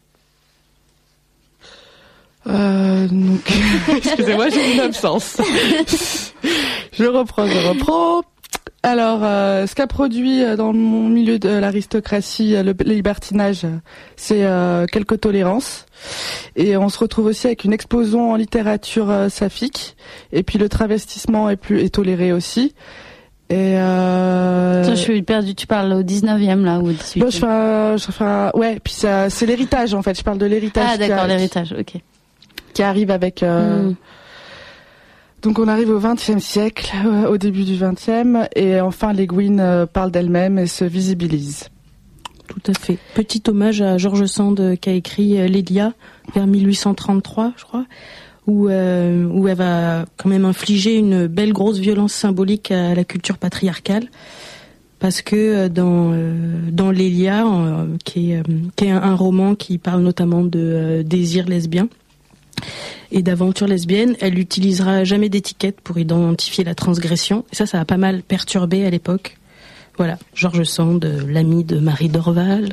[SPEAKER 13] Euh, donc, excusez-moi, j'ai une absence. je reprends, je reprends. Alors, euh, ce qu'a produit dans mon milieu de l'aristocratie, le, le libertinage, c'est euh, quelques tolérances. Et on se retrouve aussi avec une explosion en littérature euh, saphique. Et puis le travestissement est plus est toléré aussi. Et euh...
[SPEAKER 2] Toi, je suis perdue. Tu parles au dix-neuvième là ou au dix-huitième?
[SPEAKER 13] Bon, je fais, un, je fais un... ouais. Puis ça, c'est l'héritage en fait. Je parle de l'héritage.
[SPEAKER 2] Ah d'accord,
[SPEAKER 13] a...
[SPEAKER 2] l'héritage. Ok.
[SPEAKER 13] Qui arrive avec. Euh... Mm. Donc on arrive au vingtième siècle, euh, au début du vingtième, et enfin les Gouines euh, parlent d'elles-mêmes et se visibilisent.
[SPEAKER 14] Tout à fait. Petit hommage à George Sand qui a écrit euh, l'Élia vers mille huit cent trente-trois, je crois, où, euh, où elle va quand même infliger une belle grosse violence symbolique à la culture patriarcale, parce que euh, dans euh, dans l'Élia, euh, qui est, euh, qui est un, un roman qui parle notamment de euh, désir lesbien et d'aventure lesbienne, elle n'utilisera jamais d'étiquette pour identifier la transgression. Et ça, ça a pas mal perturbé à l'époque, voilà, Georges Sand, l'ami de Marie Dorval.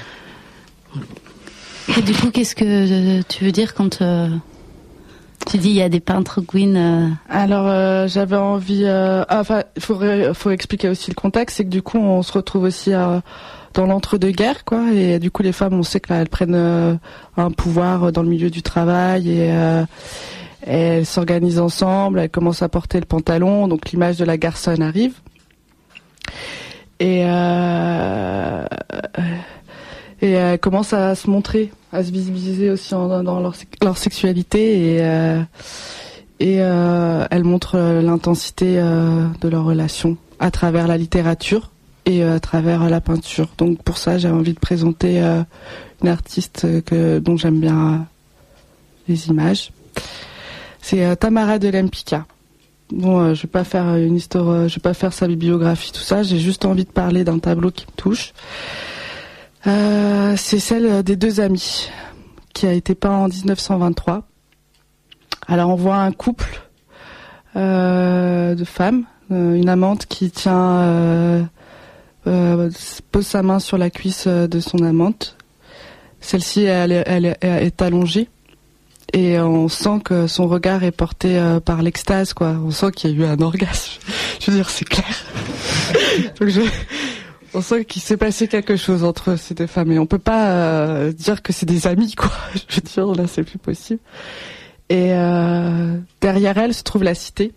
[SPEAKER 2] Et du coup, qu'est-ce que tu veux dire quand euh, tu dis il y a des peintres Gwyn euh...
[SPEAKER 13] Alors, euh, j'avais envie... Euh, ah, enfin, il faut, faut expliquer aussi le contexte, c'est que du coup, on se retrouve aussi à, dans l'entre-deux-guerres, quoi, et du coup, les femmes, on sait qu'elles prennent euh, un pouvoir dans le milieu du travail, et, euh, et elles s'organisent ensemble, elles commencent à porter le pantalon, donc l'image de la garçonne arrive. Et... Euh, Et elles euh, commencent à se montrer, à se visibiliser aussi en, dans leur, leur sexualité et, euh, et euh, elles montrent l'intensité euh, de leur relation à travers la littérature et euh, à travers la peinture. Donc pour ça, j'avais envie de présenter euh, une artiste que, dont j'aime bien euh, les images. C'est euh, Tamara de Lempicka. Bon, euh, je vais pas faire une histoire, euh, je vais pas faire sa bibliographie, tout ça. J'ai juste envie de parler d'un tableau qui me touche. Euh, c'est celle des deux amis qui a été peint en dix-neuf cent vingt-trois. Alors on voit un couple euh, de femmes, euh, une amante qui tient euh, euh, pose sa main sur la cuisse de son amante. Celle-ci elle, elle, elle est allongée et on sent que son regard est porté euh, par l'extase, quoi. On sent qu'il y a eu un orgasme. Je veux dire, c'est clair. Donc je On sent qu'il s'est passé quelque chose entre ces deux femmes et on peut pas euh, dire que c'est des amis, quoi. Je veux dire, là c'est plus possible. Et euh, derrière elle se trouve la cité.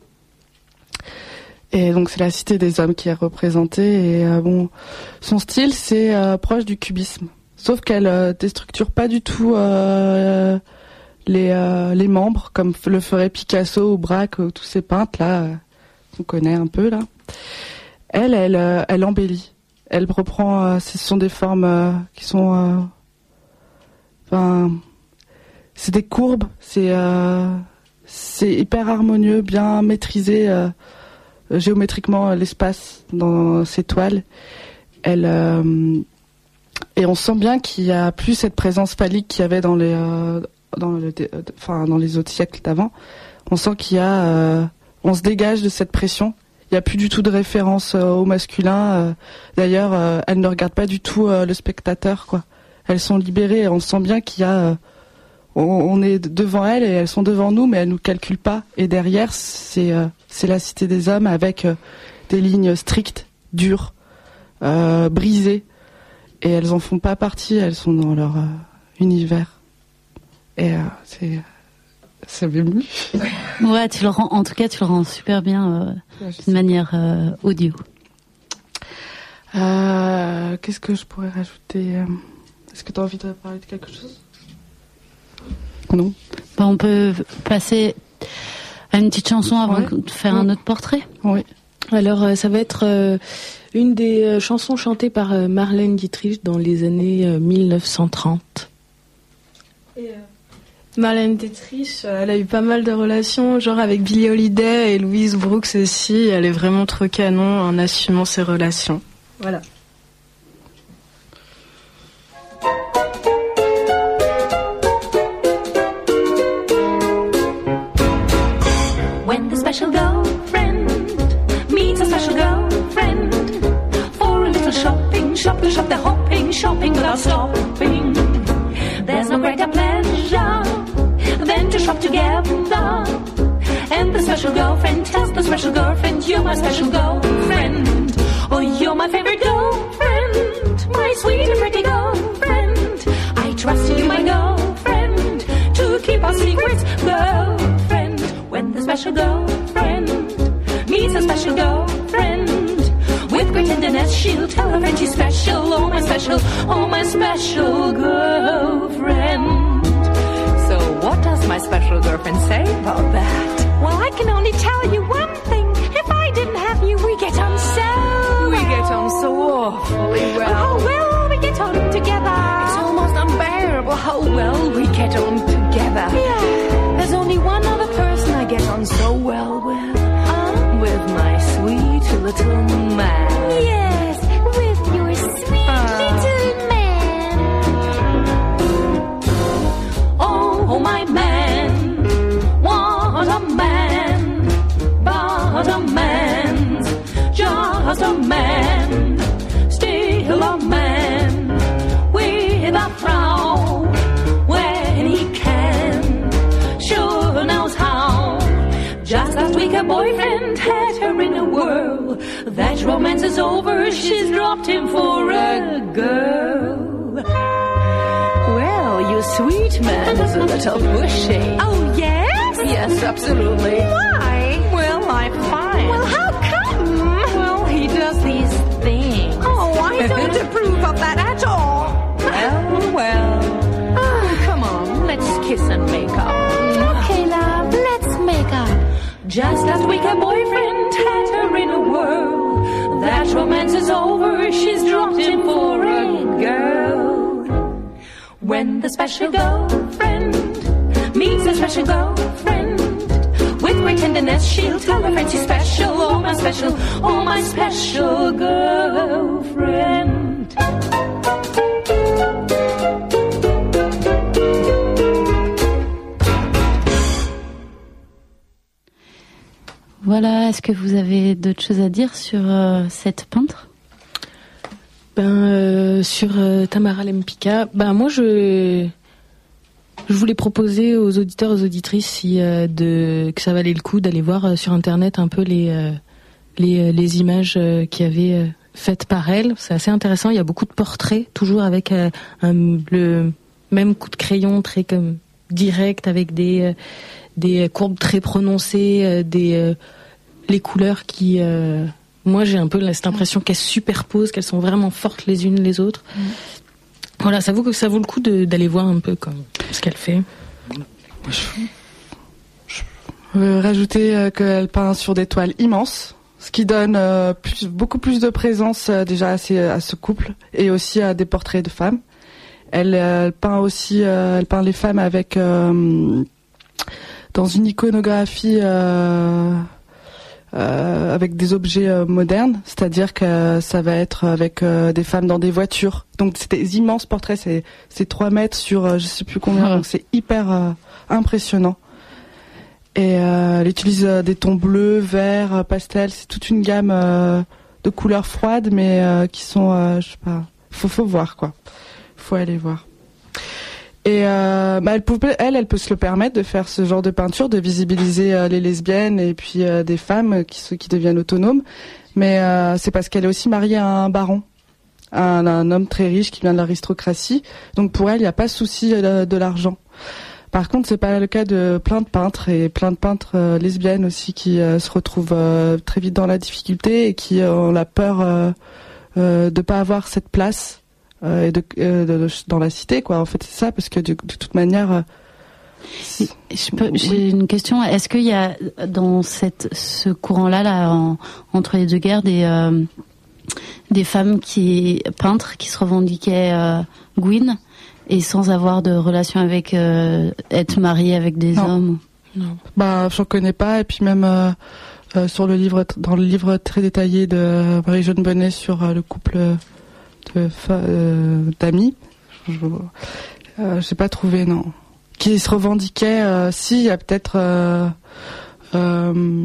[SPEAKER 13] Et donc c'est la cité des hommes qui est représentée. Et euh, bon, son style c'est euh, proche du cubisme, sauf qu'elle euh, déstructure pas du tout euh, les euh, les membres comme le ferait Picasso ou Braque ou tous ces peintres là euh, qu'on connaît un peu là. Elle, elle, euh, elle embellit. Elle reprend, euh, ce sont des formes euh, qui sont, euh, enfin, c'est des courbes, c'est, euh, c'est hyper harmonieux, bien maîtrisé euh, géométriquement l'espace dans ces toiles. Elle, euh, et on sent bien qu'il y a plus cette présence phallique qu'il y avait dans les, euh, dans le, enfin, dans les autres siècles d'avant. On sent qu'il y a, euh, on se dégage de cette pression. Il n'y a plus du tout de référence euh, au masculin. Euh, d'ailleurs, euh, elles ne regardent pas du tout euh, le spectateur, quoi. Elles sont libérées. On sent bien qu'il y a... Euh, on, on est devant elles et elles sont devant nous, mais elles ne nous calculent pas. Et derrière, c'est, euh, c'est la cité des hommes avec euh, des lignes strictes, dures, euh, brisées. Et elles en font pas partie. Elles sont dans leur euh, univers. Et euh, c'est... Ça m'émeut.
[SPEAKER 2] Ouais, tu le rends, en tout cas, tu le rends super bien euh, d'une manière euh, audio.
[SPEAKER 13] Euh, qu'est-ce que je pourrais rajouter ? Est-ce que tu as envie de parler de quelque chose ? Non.
[SPEAKER 2] Bah, on peut passer à une petite chanson avant ouais. de faire ouais. un autre portrait.
[SPEAKER 13] Oui.
[SPEAKER 14] Alors, euh, ça va être euh, une des euh, chansons chantées par euh, Marlène Dietrich dans les années euh, mille neuf cent trente.
[SPEAKER 4] Et euh... Marlène Dietrich, elle a eu pas mal de relations, genre avec Billie Holiday et Louise Brooks aussi. Elle est vraiment trop canon en assumant ses relations. Voilà.
[SPEAKER 16] When the special girlfriend meets a special girlfriend for a little shopping, shop to shop, they're hopping, shopping without stopping. There's no greater pleasure than to shop together. And the special girlfriend tells the special girlfriend, you're my special girlfriend. Oh, you're my favorite girlfriend, my sweet and pretty girlfriend. I trust you, my girlfriend, to keep our secrets, girlfriend. When the special girlfriend meets a special girlfriend, with great tenderness she'll tell her friend she's special. Oh, my special, oh, my special girlfriend. So what does my special girlfriend say about that? Well, I can only tell you one thing. If I didn't have you, we get on so We get on so awfully well. Oh, how well we get on together. It's almost unbearable how well we get on together. Yeah. There's only one other person I get on so well with. Uh, with my sweet little man. Yes, with your sweet uh. little man. Oh, oh, my man. What a man. a boyfriend, had her in a whirl. That romance is over, she's dropped him for a girl.
[SPEAKER 17] Well, your sweet man is a little pushy.
[SPEAKER 16] Oh, yes?
[SPEAKER 17] Yes, absolutely.
[SPEAKER 16] Why?
[SPEAKER 17] Well, I'm fine.
[SPEAKER 16] Well, how come?
[SPEAKER 17] Well, he does these things.
[SPEAKER 16] Oh, I don't approve of that at all.
[SPEAKER 17] Well, well.
[SPEAKER 16] Oh, come on, let's kiss and make up.
[SPEAKER 17] Okay, love, let's make up.
[SPEAKER 16] Just last week a boyfriend had her in a whirl. That romance is over, she's dropped him for a girl. When the special girlfriend meets a special girlfriend, with great tenderness she'll tell her friend she's special. Oh my special, oh my special girlfriend.
[SPEAKER 2] Voilà, est-ce que vous avez d'autres choses à dire sur euh, cette peintre ?
[SPEAKER 14] Ben euh, sur euh, Tamara Lempicka, ben moi je je voulais proposer aux auditeurs, aux auditrices si euh, de que ça valait le coup d'aller voir euh, sur internet un peu les euh, les les images euh, qui avaient euh, faites par elle. C'est assez intéressant. Il y a beaucoup de portraits, toujours avec euh, un, le même coup de crayon très comme direct, avec des euh, des courbes très prononcées, euh, des euh, les couleurs qui euh, moi j'ai un peu cette impression qu'elles se superposent, qu'elles sont vraiment fortes les unes les autres. Mmh. Voilà, ça vaut que ça vaut le coup de, d'aller voir un peu comme ce qu'elle fait.
[SPEAKER 13] Je, je veux rajouter euh, qu'elle peint sur des toiles immenses, ce qui donne euh, plus, beaucoup plus de présence euh, déjà à, ces, à ce couple et aussi à des portraits de femmes. Elle, euh, elle peint aussi, euh, elle peint les femmes avec euh, dans une iconographie. Euh, Euh, avec des objets euh, modernes, c'est-à-dire que euh, ça va être avec euh, des femmes dans des voitures. Donc c'est des immenses portraits, c'est c'est trois mètres sur euh, je sais plus combien, mmh. donc c'est hyper euh, impressionnant. Et euh, elle utilise euh, des tons bleus, verts, euh, pastels, c'est toute une gamme euh, de couleurs froides, mais euh, qui sont, euh, je sais pas, faut faut voir quoi, faut aller voir. Et euh, bah elle, peut, elle, elle peut se le permettre de faire ce genre de peinture, de visibiliser euh, les lesbiennes et puis euh, des femmes qui, qui deviennent autonomes. Mais euh, c'est parce qu'elle est aussi mariée à un baron, un, un homme très riche qui vient de l'aristocratie. Donc pour elle, il n'y a pas souci de, de l'argent. Par contre, c'est pas le cas de plein de peintres et plein de peintres euh, lesbiennes aussi qui euh, se retrouvent euh, très vite dans la difficulté et qui euh, ont la peur euh, euh, de pas avoir cette place. Euh, et de, euh, de, de, dans la cité, quoi. En fait, c'est ça, parce que de, de toute manière. Euh,
[SPEAKER 2] Je peux, j'ai oui. une question. Est-ce qu'il y a dans cette, ce courant-là, là, en, entre les deux guerres, des, euh, des femmes qui peintres qui se revendiquaient euh, Gwyn et sans avoir de relation avec euh, être mariées avec des
[SPEAKER 13] non.
[SPEAKER 2] hommes ?
[SPEAKER 13] Non. Bah, j'en connais pas. Et puis même euh, euh, sur le livre, dans le livre très détaillé de Marie-Jeanne Bonnet sur euh, le couple. Euh, De, euh, d'amis, je euh, j'ai pas trouvé non. Qui se revendiquait, euh, si il y a peut-être, euh, euh,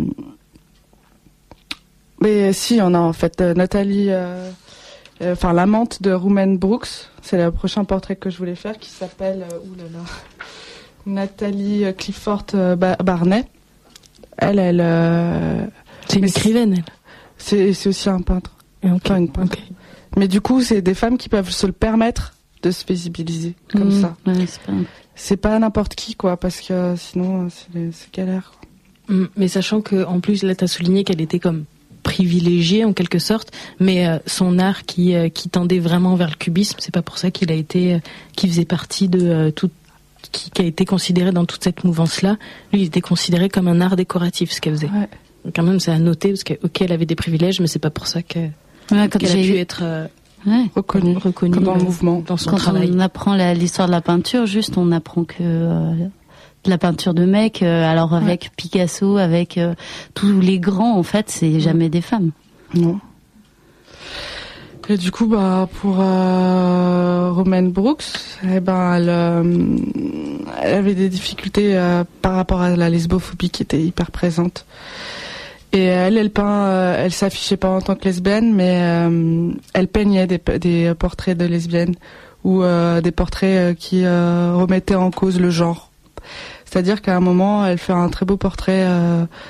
[SPEAKER 13] mais si il y en a en fait. Euh, Nathalie, enfin euh, euh, l'amante de Romaine Brooks, c'est le prochain portrait que je voulais faire, qui s'appelle, euh, oulala, Nathalie Clifford euh, Barnet. Elle, elle, euh,
[SPEAKER 14] c'est une écrivaine. Elle.
[SPEAKER 13] C'est, c'est aussi un peintre.
[SPEAKER 14] Okay.
[SPEAKER 13] Enfin, une peintre. Okay. Mais du coup, c'est des femmes qui peuvent se le permettre de se visibiliser comme
[SPEAKER 2] mmh,
[SPEAKER 13] ça.
[SPEAKER 2] Ouais, c'est, pas...
[SPEAKER 13] c'est pas n'importe qui, quoi, parce que sinon, c'est, c'est galère. Quoi.
[SPEAKER 14] Mmh, mais sachant que, en plus, là, t'as souligné qu'elle était comme privilégiée en quelque sorte, mais euh, son art qui euh, qui tendait vraiment vers le cubisme, c'est pas pour ça qu'il a été, euh, qu'il faisait partie de euh, tout, qui, qui a été considéré dans toute cette mouvance-là. Lui, il était considéré comme un art décoratif, ce qu'elle faisait. Ouais. Donc, quand même, c'est à noter parce que, ok, elle avait des privilèges, mais c'est pas pour ça que.
[SPEAKER 2] Ouais,
[SPEAKER 14] qu'elle a pu être euh,
[SPEAKER 2] ouais.
[SPEAKER 13] reconnue, reconnue dans le mouvement,
[SPEAKER 14] dans son
[SPEAKER 2] quand
[SPEAKER 14] travail.
[SPEAKER 2] Quand on apprend la, l'histoire de la peinture, juste on apprend que euh, de la peinture de mecs, euh, alors avec ouais. Picasso, avec euh, tous les grands, en fait, c'est jamais des femmes.
[SPEAKER 13] Non. Et du coup, bah pour euh, Romaine Brooks, eh ben elle, euh, elle avait des difficultés euh, par rapport à la lesbophobie qui était hyper présente. Et elle, elle peint, euh, elle s'affichait pas en tant que lesbienne, mais euh, elle peignait des, des portraits de lesbiennes ou euh, des portraits euh, qui euh, remettaient en cause le genre. C'est-à-dire qu'à un moment, elle fait un très beau portrait euh,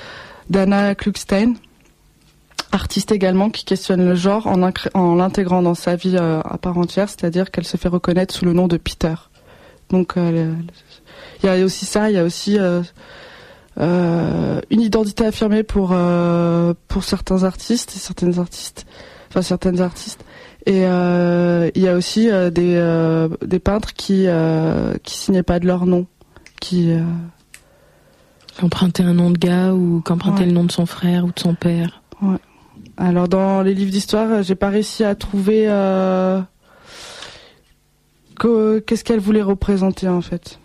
[SPEAKER 13] d'Anna Klugstein, artiste également, qui questionne le genre en, incr- en l'intégrant dans sa vie euh, à part entière, c'est-à-dire qu'elle se fait reconnaître sous le nom de Peter. Donc il euh, y a aussi ça, il y a aussi euh, euh, une identité affirmée pour euh, pour certains artistes et certaines artistes, enfin certaines artistes. Et il euh, y a aussi euh, des euh, des peintres qui euh, qui signaient pas de leur nom, qui euh...
[SPEAKER 14] empruntaient un nom de gars ou qu'empruntaient ouais. le nom de son frère ou de son père.
[SPEAKER 13] Ouais. Alors dans les livres d'histoire, j'ai pas réussi à trouver euh, que, qu'est-ce qu'elle voulait représenter en fait.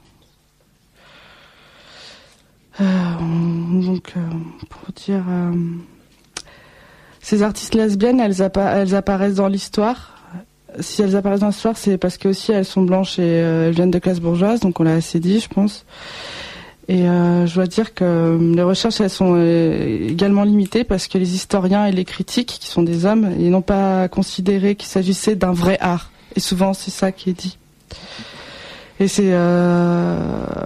[SPEAKER 13] Euh, donc euh, pour dire, euh, ces artistes lesbiennes, elles, appa- elles apparaissent dans l'histoire. Si elles apparaissent dans l'histoire, c'est parce que aussi elles sont blanches et euh, elles viennent de classe bourgeoise, donc on l'a assez dit, je pense. Et euh, je dois dire que les recherches, elles sont euh, également limitées parce que les historiens et les critiques, qui sont des hommes, ils n'ont pas considéré qu'il s'agissait d'un vrai art. Et souvent, c'est ça qui est dit. Et c'est... Euh...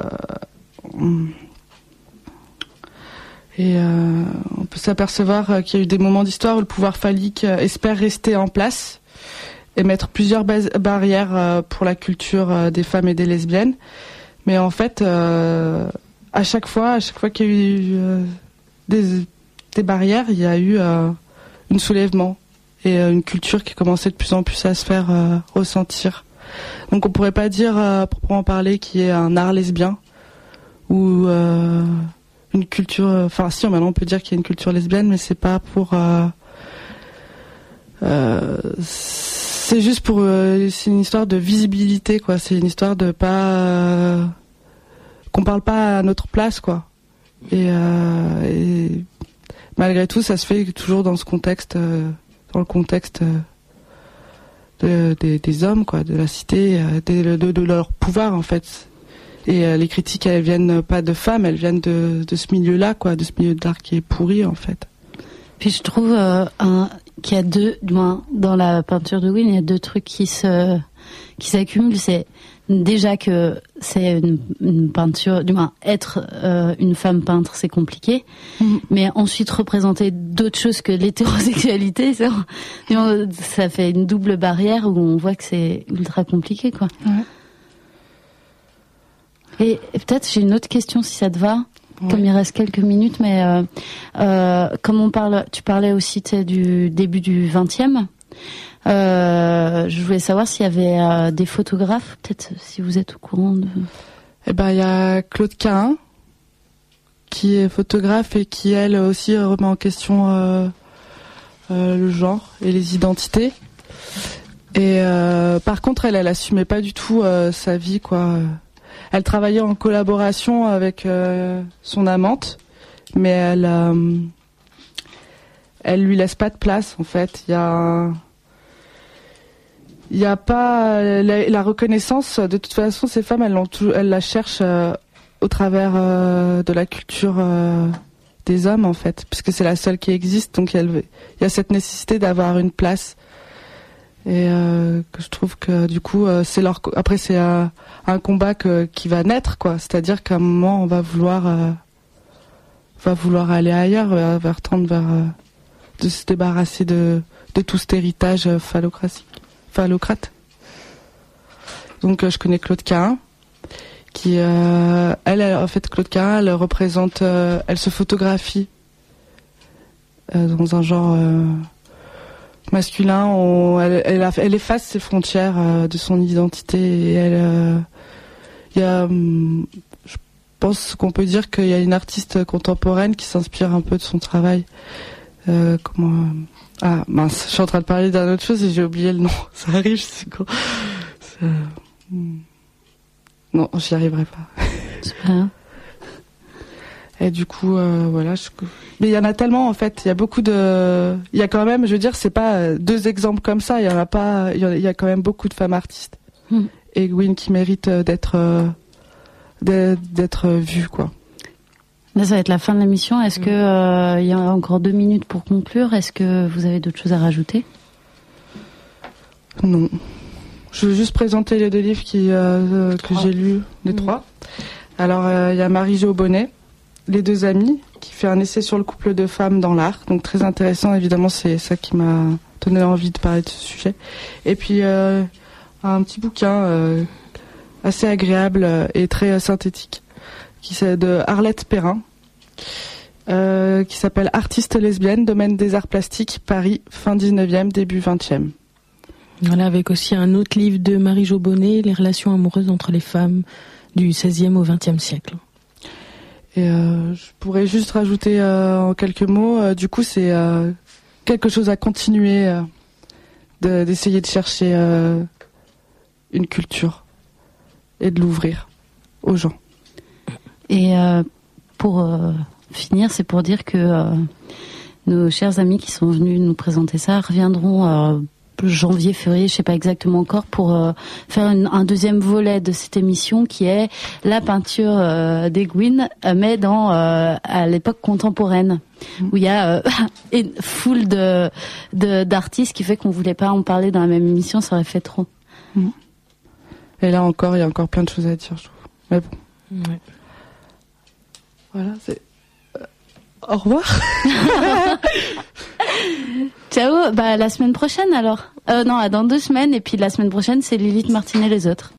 [SPEAKER 13] Et euh, on peut s'apercevoir qu'il y a eu des moments d'histoire où le pouvoir phallique espère rester en place et mettre plusieurs bas- barrières pour la culture des femmes et des lesbiennes. Mais en fait... Euh, À chaque fois, à chaque fois qu'il y a eu euh, des, des barrières, il y a eu euh, un soulèvement et euh, une culture qui commençait de plus en plus à se faire euh, ressentir. Donc on pourrait pas dire, euh, proprement parler, qu'il y ait un art lesbien ou euh, une culture. Enfin, si, maintenant on peut dire qu'il y a une culture lesbienne, mais c'est pas pour. Euh, euh, c'est juste pour. Euh, c'est une histoire de visibilité, quoi. C'est une histoire de pas. Euh, qu'on parle pas à notre place, quoi. Et, euh, et malgré tout, ça se fait toujours dans ce contexte, euh, dans le contexte euh, de, de, des hommes, quoi, de la cité, euh, de, de, de leur pouvoir, en fait. Et euh, les critiques, elles viennent pas de femmes, elles viennent de, de ce milieu-là, quoi, de ce milieu d'art qui est pourri, en fait.
[SPEAKER 2] Puis je trouve euh, un, qu'il y a deux, du moins, dans la peinture de Gwyn, il y a deux trucs qui se, qui s'accumulent. C'est déjà que c'est une, une peinture, du moins être euh, une femme peintre, c'est compliqué. Mmh. Mais ensuite représenter d'autres choses que l'hétérosexualité, ça, ça fait une double barrière où on voit que c'est ultra compliqué, quoi. Ouais. Et, et peut-être j'ai une autre question si ça te va. Ouais. Comme il reste quelques minutes, mais euh, euh, comme on parle, tu parlais aussi du début du vingtième. Euh, je voulais savoir s'il y avait euh, des photographes, peut-être si vous êtes au courant de...
[SPEAKER 13] Eh ben, il y a Claude Cahun, qui est photographe et qui, elle aussi, remet en question euh, euh, le genre et les identités. Et euh, par contre, elle, elle assumait pas du tout euh, sa vie, quoi. Elle travaillait en collaboration avec euh, son amante, mais elle, euh, elle lui laisse pas de place, en fait. Il y a... Il n'y a pas la, la reconnaissance. De toute façon, ces femmes, elles, l'ont tout, elles la cherchent euh, au travers euh, de la culture euh, des hommes, en fait, puisque c'est la seule qui existe. Donc, il y, y a cette nécessité d'avoir une place. Et euh, que je trouve que du coup, euh, c'est leur. Après, c'est euh, un combat que, qui va naître, quoi. C'est-à-dire qu'à un moment, on va vouloir, euh, va vouloir aller ailleurs, va, va tendre vers euh, de se débarrasser de, de tout cet héritage euh, phallocratique. Phallocrate. Donc euh, je connais Claude Cahun, qui euh, elle, elle, en fait Claude Cahun, elle représente, euh, elle se photographie euh, dans un genre euh, masculin. On, elle, elle, a, elle efface ses frontières euh, de son identité. Et elle, il euh, y a, hum, je pense qu'on peut dire qu'il y a une artiste contemporaine qui s'inspire un peu de son travail. Euh, comment euh, Ah mince, je suis en train de parler d'une autre chose et j'ai oublié le nom. Ça arrive, c'est quoi ça... Non, j'y arriverai pas.
[SPEAKER 2] C'est pas grave.
[SPEAKER 13] Et du coup, euh, voilà. Je... Mais il y en a tellement, en fait. Il y a beaucoup de... Il y a quand même, je veux dire, c'est pas deux exemples comme ça. Il y en a pas... Il y a quand même beaucoup de femmes artistes. Mm. Et Gwyn qui mérite d'être... Euh, d'être vue, quoi.
[SPEAKER 2] Là, ça va être la fin de l'émission. Est-ce mmh. que euh, y a encore deux minutes pour conclure? Est-ce que vous avez d'autres choses à rajouter?
[SPEAKER 13] Non. Je veux juste présenter les deux livres qui, euh, que j'ai lus, les mmh. trois. Alors, il euh, y a Marie-Jo Bonnet, Les deux amis, qui fait un essai sur le couple de femmes dans l'art. Donc très intéressant, évidemment, c'est ça qui m'a donné envie de parler de ce sujet. Et puis euh, un petit bouquin euh, assez agréable et très synthétique, qui c'est de Arlette Perrin, euh, qui s'appelle Artiste lesbienne, domaine des arts plastiques, Paris, fin dix-neuvième, début vingtième.
[SPEAKER 14] Voilà, avec aussi un autre livre de Marie-Jo Bonnet, Les relations amoureuses entre les femmes du seizième au vingtième siècle.
[SPEAKER 13] Et euh, je pourrais juste rajouter euh, en quelques mots, euh, du coup c'est euh, quelque chose à continuer, euh, de, d'essayer de chercher euh, une culture et de l'ouvrir aux gens.
[SPEAKER 2] Et euh, pour euh, finir, c'est pour dire que euh, nos chers amis qui sont venus nous présenter ça reviendront euh, janvier, février, je sais pas exactement encore, pour euh, faire une, un deuxième volet de cette émission qui est la peinture euh, d'Egwin, euh, mais dans euh, à l'époque contemporaine, mmh. où il y a euh, une foule de, de d'artistes qui fait qu'on voulait pas en parler dans la même émission, ça aurait fait trop.
[SPEAKER 13] Mmh. Et là encore, il y a encore plein de choses à dire, je trouve. Mais bon.
[SPEAKER 14] Ouais.
[SPEAKER 13] Voilà, c'est. Euh, au revoir.
[SPEAKER 2] Ciao, bah la semaine prochaine alors. Euh, non, dans deux semaines, et puis la semaine prochaine, c'est Lilith Martin et les autres.